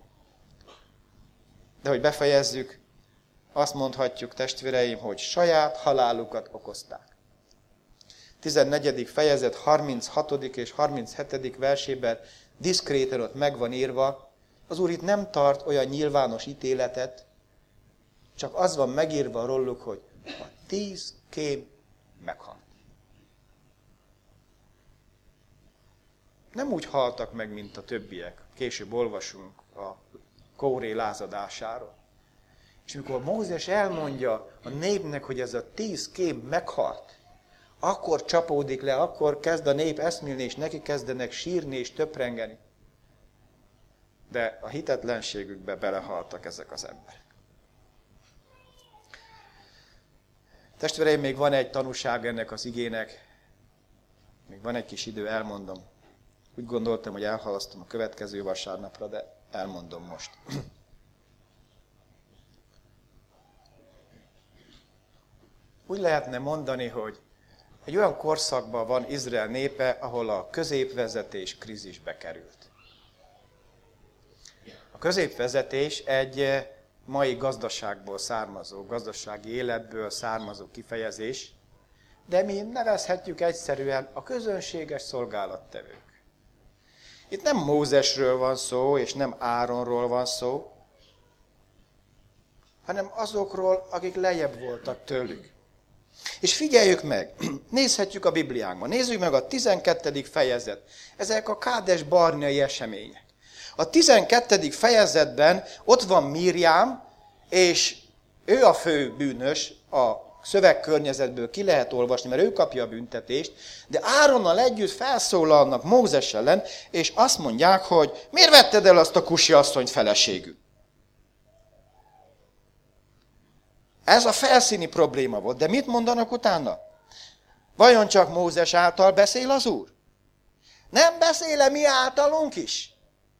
De hogy befejezzük, azt mondhatjuk, testvéreim, hogy saját halálukat okozták. tizennegyedik fejezet harminchatodik és harminchetedik versében diszkréten ott meg van írva, az Úr itt nem tart olyan nyilvános ítéletet, csak az van megírva róluk, hogy a tíz kém meghalt. Nem úgy haltak meg, mint a többiek. Később olvasunk a Kóré lázadásáról. És amikor Mózes elmondja a népnek, hogy ez a tíz kém meghalt, akkor csapódik le, akkor kezd a nép eszmélni, és neki kezdenek sírni és töprengeni. De a hitetlenségükbe belehaltak ezek az emberek. Testvéreim, még van egy tanúság ennek az igének. Még van egy kis idő, elmondom. Úgy gondoltam, hogy elhalasztom a következő vasárnapra, de elmondom most. Úgy lehetne mondani, hogy egy olyan korszakban van Izrael népe, ahol a középvezetés krízisbe került. A középvezetés egy mai gazdaságból származó, gazdasági életből származó kifejezés, de mi nevezhetjük egyszerűen a közönséges szolgálattevők. Itt nem Mózesről van szó, és nem Áronról van szó, hanem azokról, akik lejjebb voltak tőlük. És figyeljük meg, nézhetjük a Bibliánkban, nézzük meg a tizenkettedik fejezet. Ezek a Kádes barnei események. A tizenkettedik fejezetben ott van Mirjám, és ő a fő bűnös, a szövegkörnyezetből ki lehet olvasni, mert ő kapja a büntetést, de Áronnal együtt felszólalnak Mózes ellen, és azt mondják, hogy miért vetted el azt a kusi asszonyt feleségül? Ez a felszíni probléma volt, de mit mondanak utána? Vajon csak Mózes által beszél az Úr? Nem beszél-e mi általunk is?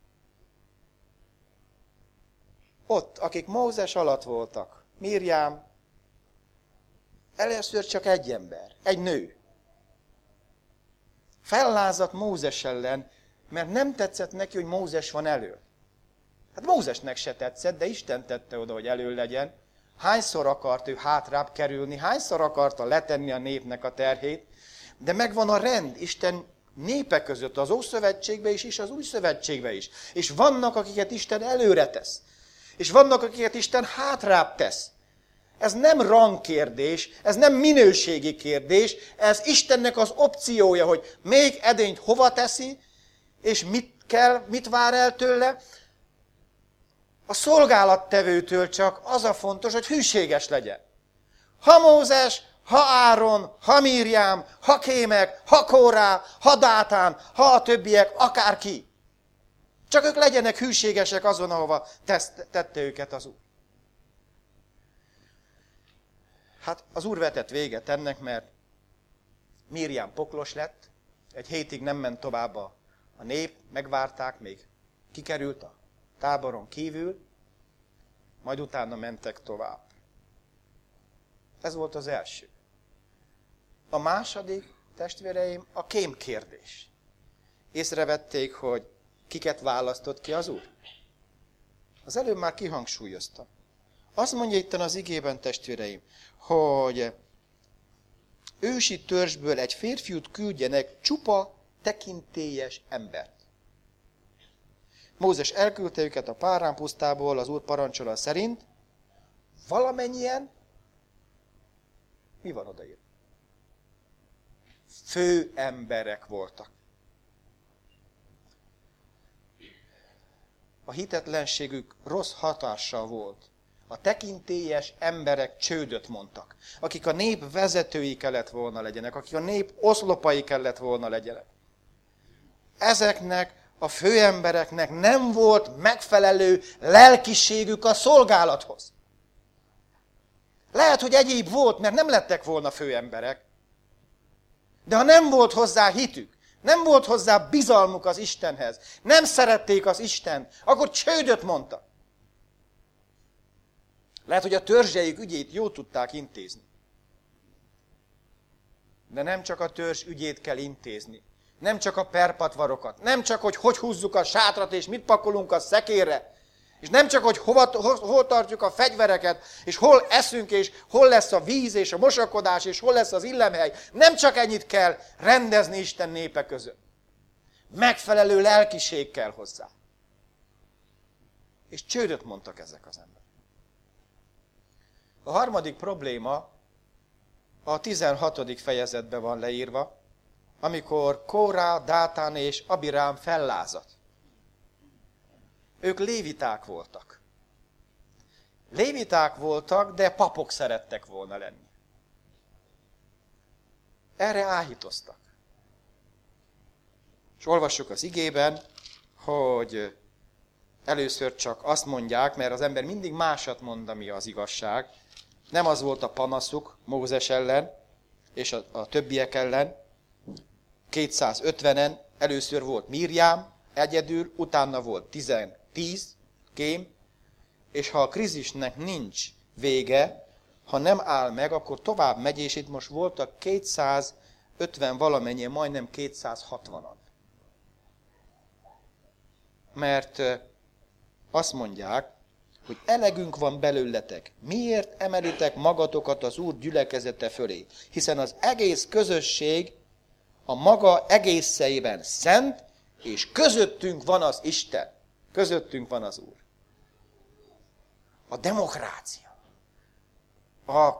Ott, akik Mózes alatt voltak, Mirjám, először csak egy ember, egy nő. Fellázadt Mózes ellen, mert nem tetszett neki, hogy Mózes van elől. Hát Mózesnek se tetszett, de Isten tette oda, hogy elől legyen. Hányszor akart ő hátrább kerülni, hányszor akarta letenni a népnek a terhét, de megvan a rend Isten népe között, az Ószövetségben is, és az Új Szövetségben is. És vannak, akiket Isten előre tesz. És vannak, akiket Isten hátrább tesz. Ez nem rangkérdés, ez nem minőségi kérdés, ez Istennek az opciója, hogy még edényt hova teszi, és mit kell, mit vár el tőle. A szolgálattevőtől csak az a fontos, hogy hűséges legyen. Ha Mózes, ha Áron, ha Mirjám, ha Kémek, ha Kórá, ha Dátán, ha a többiek, akárki. Csak ők legyenek hűségesek azon, ahova tette őket az Úr. Hát az Úr vetett véget ennek, mert Mirjám poklos lett, egy hétig nem ment tovább a, a nép, megvárták, még kikerült a táboron kívül, majd utána mentek tovább. Ez volt az első. A második, testvéreim, a kém kérdés. Észrevették, hogy kiket választott ki az Úr? Az előbb már kihangsúlyozta. Azt mondja itt az igében, testvéreim, hogy ősi törzsből egy férfiút küldjenek csupa tekintélyes embert. Mózes elküldte őket a Párán pusztából az Úr parancsolat szerint, valamennyien, mi van odaírva? Fő emberek voltak. A hitetlenségük rossz hatással volt. A tekintélyes emberek csődöt mondtak, akik a nép vezetői kellett volna legyenek, akik a nép oszlopai kellett volna legyenek. Ezeknek a főembereknek nem volt megfelelő lelkiségük a szolgálathoz. Lehet, hogy egyéb volt, mert nem lettek volna főemberek, de ha nem volt hozzá hitük, nem volt hozzá bizalmuk az Istenhez, nem szerették az Istent, akkor csődöt mondtak. Lehet, hogy a törzseik ügyét jól tudták intézni. De nem csak a törzs ügyét kell intézni. Nem csak a perpatvarokat. Nem csak, hogy hogy húzzuk a sátrat, és mit pakolunk a szekérre. És nem csak, hogy hova, hol tartjuk a fegyvereket, és hol eszünk, és hol lesz a víz, és a mosakodás, és hol lesz az illemhely. Nem csak ennyit kell rendezni Isten népe között. Megfelelő lelkiség kell hozzá. És csődöt mondtak ezek az emberek. A harmadik probléma a tizenhatodik fejezetben van leírva, amikor Kórá, Dátán és Abirám fellázadt. Ők léviták voltak. Léviták voltak, de papok szerettek volna lenni. Erre áhítoztak. És olvassuk az igében, hogy először csak azt mondják, mert az ember mindig másat mond, ami az igazság. Nem az volt a panaszuk Mózes ellen, és a, a többiek ellen. kétszázötvenen először volt Mirjám egyedül, utána volt tíz kém, és ha a krízisnek nincs vége, ha nem áll meg, akkor tovább megy, és itt most voltak kétszázötven valamennyien, majdnem kétszázhatvanan. Mert azt mondják, hogy elegünk van belőletek. Miért emelitek magatokat az Úr gyülekezete fölé? Hiszen az egész közösség a maga egészeiben szent, és közöttünk van az Isten. Közöttünk van az Úr. A demokrácia. A, az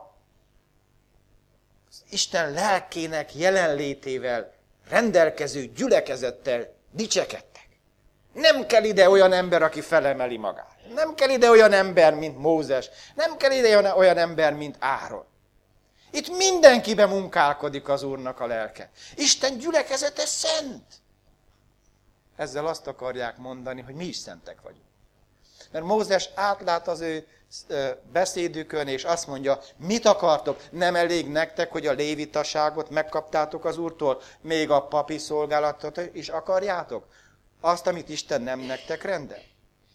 Isten lelkének jelenlétével rendelkező gyülekezettel dicsekedtek. Nem kell ide olyan ember, aki felemeli magát. Nem kell ide olyan ember, mint Mózes. Nem kell ide olyan ember, mint Áron. Itt mindenkiben munkálkodik az Úrnak a lelke. Isten gyülekezete szent. Ezzel azt akarják mondani, hogy mi is szentek vagyunk. Mert Mózes átlát az ő beszédükön, és azt mondja, mit akartok? Nem elég nektek, hogy a lévitaságot megkaptátok az Úrtól, még a papi szolgálatot is akarjátok? Azt, amit Isten nem nektek rendel?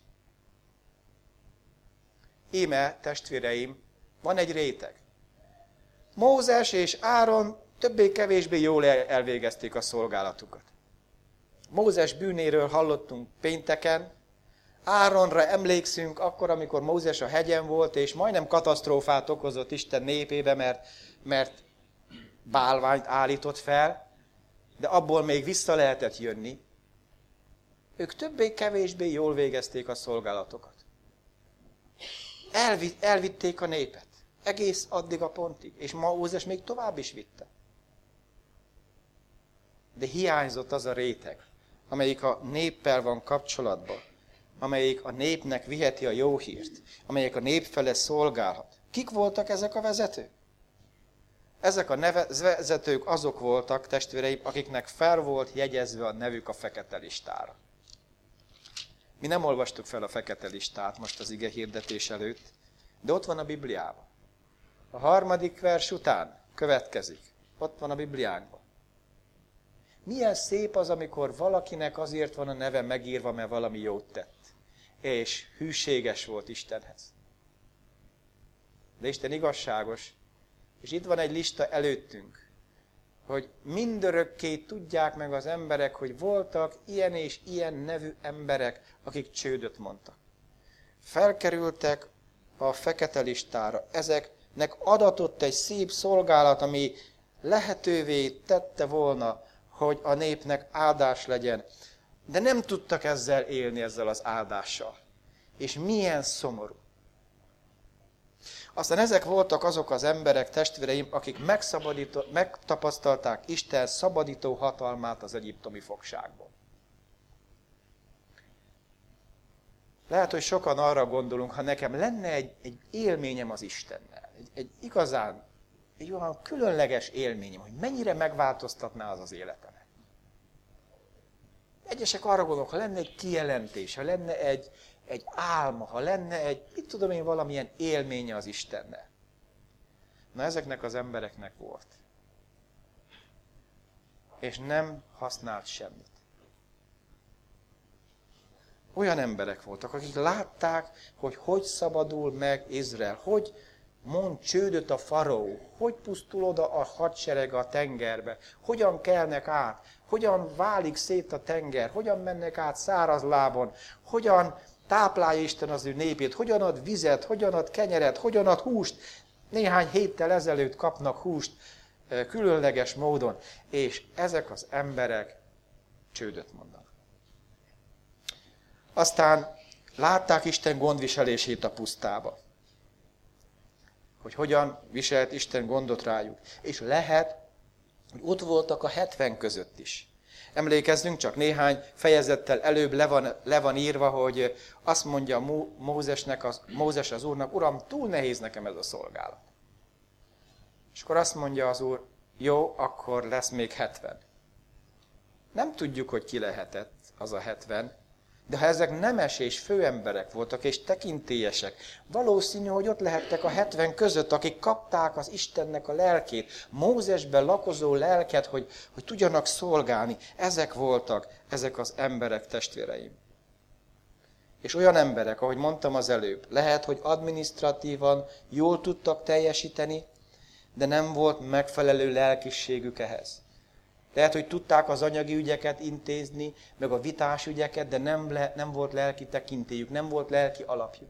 Íme, testvéreim, van egy réteg. Mózes és Áron többé-kevésbé jól elvégezték a szolgálatukat. Mózes bűnéről hallottunk pénteken, Áronra emlékszünk akkor, amikor Mózes a hegyen volt, és majdnem katasztrófát okozott Isten népébe, mert, mert bálványt állított fel, de abból még vissza lehetett jönni. Ők többé-kevésbé jól végezték a szolgálatokat. Elvitt, elvitték a népet. Egész addig a pontig. És Mózes még tovább is vitte. De hiányzott az a réteg, amelyik a néppel van kapcsolatban, amelyik a népnek viheti a jó hírt, amelyik a nép fele szolgálhat. Kik voltak ezek a vezetők? Ezek a neve, vezetők azok voltak, testvéreim, akiknek fel volt jegyezve a nevük a fekete listára. Mi nem olvastuk fel a fekete listát most az ige hirdetés előtt, de ott van a Bibliában. A harmadik vers után következik. Ott van a Bibliánkban. Milyen szép az, amikor valakinek azért van a neve megírva, mert valami jót tett. És hűséges volt Istenhez. De Isten igazságos, és itt van egy lista előttünk, hogy mindörökké tudják meg az emberek, hogy voltak ilyen és ilyen nevű emberek, akik csődöt mondtak. Felkerültek a fekete listára. Ezeknek adatott egy szép szolgálat, ami lehetővé tette volna, hogy a népnek áldás legyen. De nem tudtak ezzel élni, ezzel az áldással. És milyen szomorú. Aztán ezek voltak azok az emberek, testvéreim, akik megtapasztalták Isten szabadító hatalmát az egyiptomi fogságból. Lehet, hogy sokan arra gondolunk, ha nekem lenne egy, egy élményem az Istennel, egy, egy igazán, egy olyan különleges élményem, hogy mennyire megváltoztatná az az életemet. Egyesek arra gondolnak, ha lenne egy kijelentés, ha lenne egy, egy álma, ha lenne egy, mit tudom én, valamilyen élménye az Istennel. Na ezeknek az embereknek volt. És nem használt semmit. Olyan emberek voltak, akik látták, hogy hogy szabadul meg Izrael, hogy mond csődöt a faraó, hogy pusztul oda a hadsereg a tengerbe, hogyan kelnek át, hogyan válik szét a tenger, hogyan mennek át száraz lábon, hogyan táplálja Isten az ő népét, hogyan ad vizet, hogyan ad kenyeret, hogyan ad húst. Néhány héttel ezelőtt kapnak húst különleges módon, és ezek az emberek csődöt mondanak. Aztán látták Isten gondviselését a pusztába. Hogy hogyan viselt Isten gondot rájuk. És lehet, hogy ott voltak a hetven között is. Emlékezzünk, csak néhány fejezettel előbb le van, le van írva, hogy azt mondja Mózesnek, az, Mózes az Úrnak, Uram, túl nehéz nekem ez a szolgálat. És akkor azt mondja az Úr, jó, akkor lesz még hetven. Nem tudjuk, hogy ki lehetett az a hetven, de ha ezek nemes és főemberek voltak, és tekintélyesek, valószínű, hogy ott lehettek a hetven között, akik kapták az Istennek a lelkét, Mózesben lakozó lelket, hogy, hogy tudjanak szolgálni. Ezek voltak, ezek az emberek, testvéreim. És olyan emberek, ahogy mondtam az előbb, lehet, hogy adminisztratívan jól tudtak teljesíteni, de nem volt megfelelő lelkiségük ehhez. Lehet, hogy tudták az anyagi ügyeket intézni, meg a vitás ügyeket, de nem, le, nem volt lelki tekintélyük, nem volt lelki alapjuk.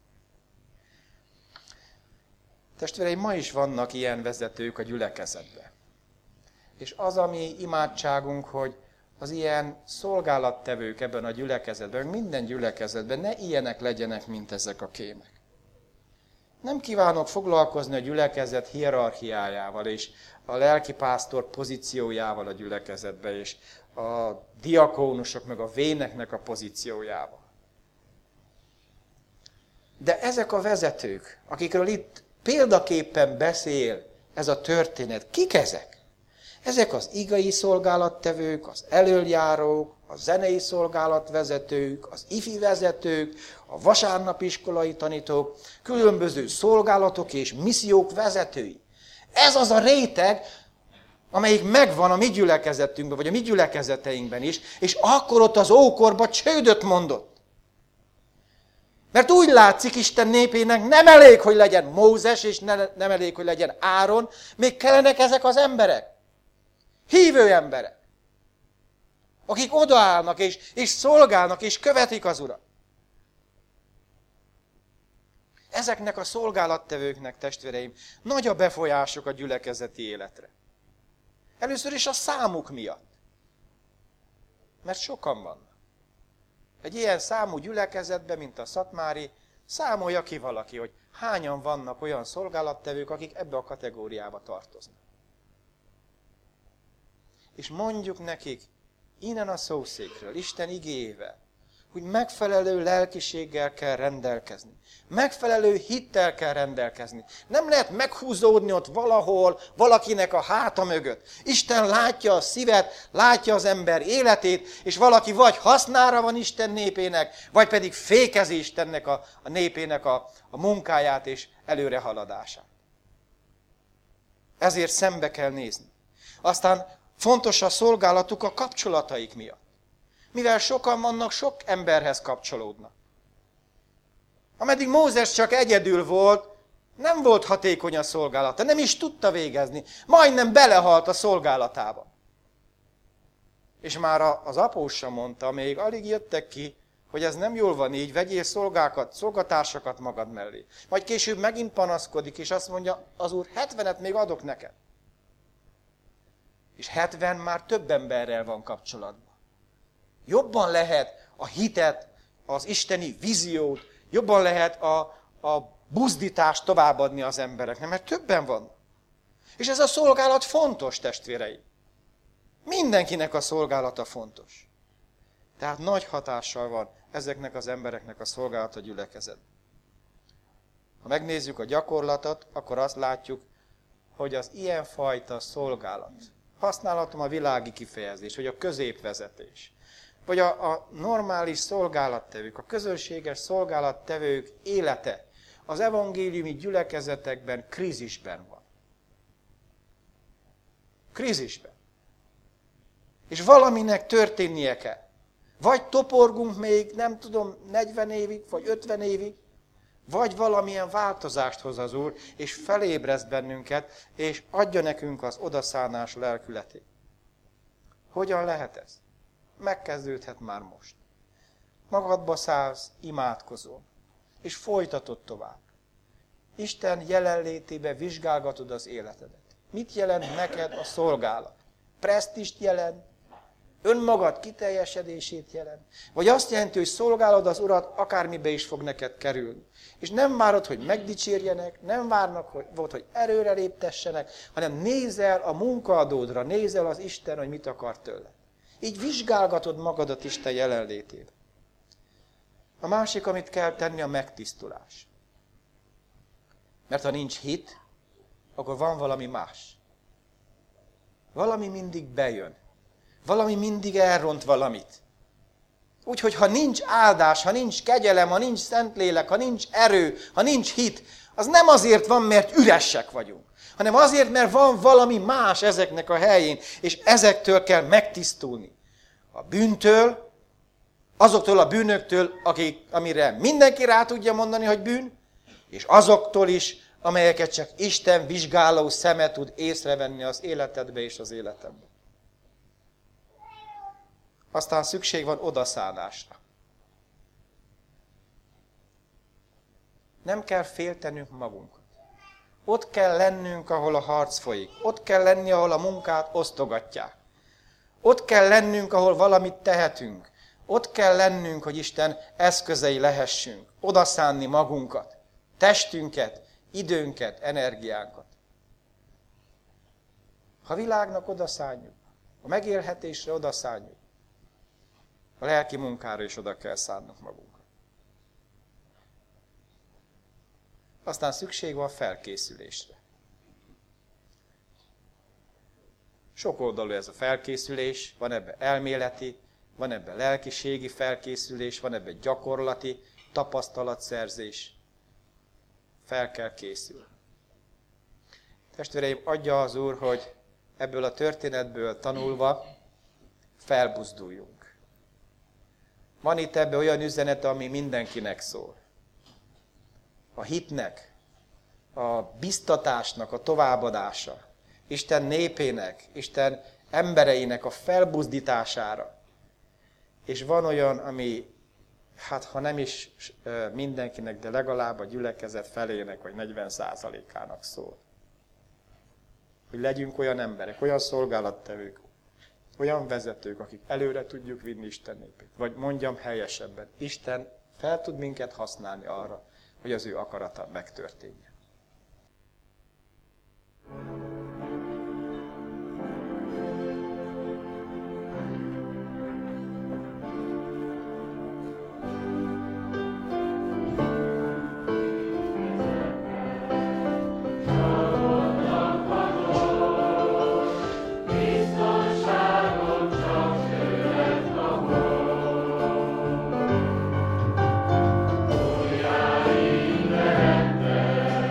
Testvéreim, ma is vannak ilyen vezetők a gyülekezetben. És az, ami imádságunk, hogy az ilyen szolgálattevők ebben a gyülekezetben, minden gyülekezetben ne ilyenek legyenek, mint ezek a kémek. Nem kívánok foglalkozni a gyülekezet hierarchiájával, és a lelkipásztor pozíciójával a gyülekezetben, és a diakónusok meg a véneknek a pozíciójával. De ezek a vezetők, akikről itt példaképpen beszél ez a történet, kik ezek? Ezek az igai szolgálattevők, az elöljárók, a zenei szolgálatvezetők, az ifi vezetők, a vasárnapiskolai tanítók, különböző szolgálatok és missziók vezetői. Ez az a réteg, amelyik megvan a mi gyülekezetünkben, vagy a mi gyülekezeteinkben is, és akkor ott az ókorban csődöt mondott. Mert úgy látszik, Isten népének nem elég, hogy legyen Mózes, és ne, nem elég, hogy legyen Áron, még kellenek ezek az emberek. Hívő emberek, akik odaállnak, és, és szolgálnak, és követik az Urat. Ezeknek a szolgálattevőknek, testvéreim, nagy a befolyásuk a gyülekezeti életre. Először is a számuk miatt. Mert sokan vannak. Egy ilyen számú gyülekezetben, mint a szatmári, számolja ki valaki, hogy hányan vannak olyan szolgálattevők, akik ebbe a kategóriába tartoznak. És mondjuk nekik, innen a szószékről, Isten igéjével, hogy megfelelő lelkiséggel kell rendelkezni. Megfelelő hittel kell rendelkezni. Nem lehet meghúzódni ott valahol, valakinek a háta mögött. Isten látja a szívet, látja az ember életét, és valaki vagy hasznára van Isten népének, vagy pedig fékezi Istennek a, a népének a, a munkáját és előrehaladását. Ezért szembe kell nézni. Aztán fontos a szolgálatuk a kapcsolataik miatt. Mivel sokan vannak, sok emberhez kapcsolódnak. Ameddig Mózes csak egyedül volt, nem volt hatékony a szolgálata, nem is tudta végezni. Majdnem belehalt a szolgálatába. És már az apósa mondta, még alig jöttek ki, hogy ez nem jól van így, vegyél szolgákat, szolgatársakat magad mellé. Majd később megint panaszkodik, és azt mondja, az Úr hetvenet még adok neked. És hetven már több emberrel van kapcsolatban. Jobban lehet a hitet, az isteni víziót, jobban lehet a, a buzdítást továbbadni az embereknek, mert többen van. És ez a szolgálat fontos, testvéreim. Mindenkinek a szolgálata fontos. Tehát nagy hatással van ezeknek az embereknek a szolgálata gyülekezet. Ha megnézzük a gyakorlatot, akkor azt látjuk, hogy az ilyenfajta szolgálat, használhatom a világi kifejezés, hogy a középvezetés, vagy a, a normális szolgálattevők, a közönséges szolgálattevők élete az evangéliumi gyülekezetekben krízisben van. Krízisben. És valaminek történnie kell. Vagy toporgunk még, nem tudom, negyven évig, vagy ötven évig, vagy valamilyen változást hoz az Úr, és felébreszt bennünket, és adja nekünk az odaszánás lelkületét. Hogyan lehet ez? Megkezdődhet már most. Magadba szállsz, imádkozol, és folytatod tovább. Isten jelenlétébe vizsgálgatod az életedet. Mit jelent neked a szolgálat? Presztist jelent? Önmagad kiteljesedését jelent? Vagy azt jelenti, hogy szolgálod az Urat, akármibe is fog neked kerülni. És nem várod, hogy megdicsérjenek, nem várnak, hogy, volt, hogy erőre léptessenek, hanem nézel a munkaadódra, nézel az Isten, hogy mit akar tőle. Így vizsgálgatod magadat Isten jelenlétében. A másik, amit kell tenni, a megtisztulás. Mert ha nincs hit, akkor van valami más. Valami mindig bejön. Valami mindig elront valamit. Úgyhogy ha nincs áldás, ha nincs kegyelem, ha nincs szentlélek, ha nincs erő, ha nincs hit, az nem azért van, mert üresek vagyunk, hanem azért, mert van valami más ezeknek a helyén, és ezektől kell megtisztulni. A bűntől, azoktól a bűnöktől, akik, amire mindenki rá tudja mondani, hogy bűn, és azoktól is, amelyeket csak Isten vizsgáló szeme tud észrevenni az életedbe és az életembe. Aztán szükség van odaszánásra. Nem kell féltenünk magunkat. Ott kell lennünk, ahol a harc folyik. Ott kell lenni, ahol a munkát osztogatják. Ott kell lennünk, ahol valamit tehetünk. Ott kell lennünk, hogy Isten eszközei lehessünk. Odaszánni magunkat, testünket, időnket, energiánkat. Ha a világnak odaszánjuk, a megélhetésre odaszánjuk, a lelki munkára is oda kell szánnunk magunkat. Aztán szükség van felkészülésre. Sok oldalú ez a felkészülés, van ebben elméleti, van ebben lelkiségi felkészülés, van ebben gyakorlati tapasztalatszerzés. Fel kell készülni. Testvéreim, adja az Úr, hogy ebből a történetből tanulva felbuzduljunk. Van itt ebben olyan üzenet, ami mindenkinek szól. A hitnek, a biztatásnak a továbbadása, Isten népének, Isten embereinek a felbuzdítására. És van olyan, ami, hát ha nem is mindenkinek, de legalább a gyülekezet felének, vagy negyven százalékának szól. Hogy legyünk olyan emberek, olyan szolgálattevők, olyan vezetők, akik előre tudjuk vinni Isten népét. Vagy mondjam helyesebben, Isten fel tud minket használni arra, hogy az ő akarata megtörténjen. Yeah.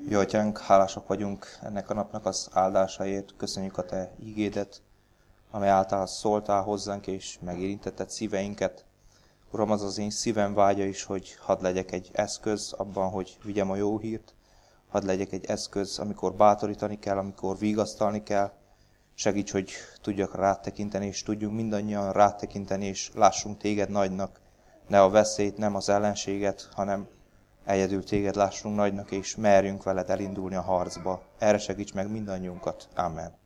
Jó Atyánk, hálásak vagyunk ennek a napnak az áldásáért, köszönjük a Te ígédet, amely által szóltál hozzánk és megérintetted szíveinket. Uram, az az én szívem vágya is, hogy hadd legyek egy eszköz abban, hogy vigyem a jó hírt, hadd legyek egy eszköz, amikor bátorítani kell, amikor vigasztalni kell. Segíts, hogy tudjak rád tekinteni, és tudjunk mindannyian rád tekinteni, és lássunk téged nagynak. Ne a veszélyt, nem az ellenséget, hanem egyedül téged lássunk nagynak, és merjünk veled elindulni a harcba. Erre segíts meg mindannyiunkat. Amen.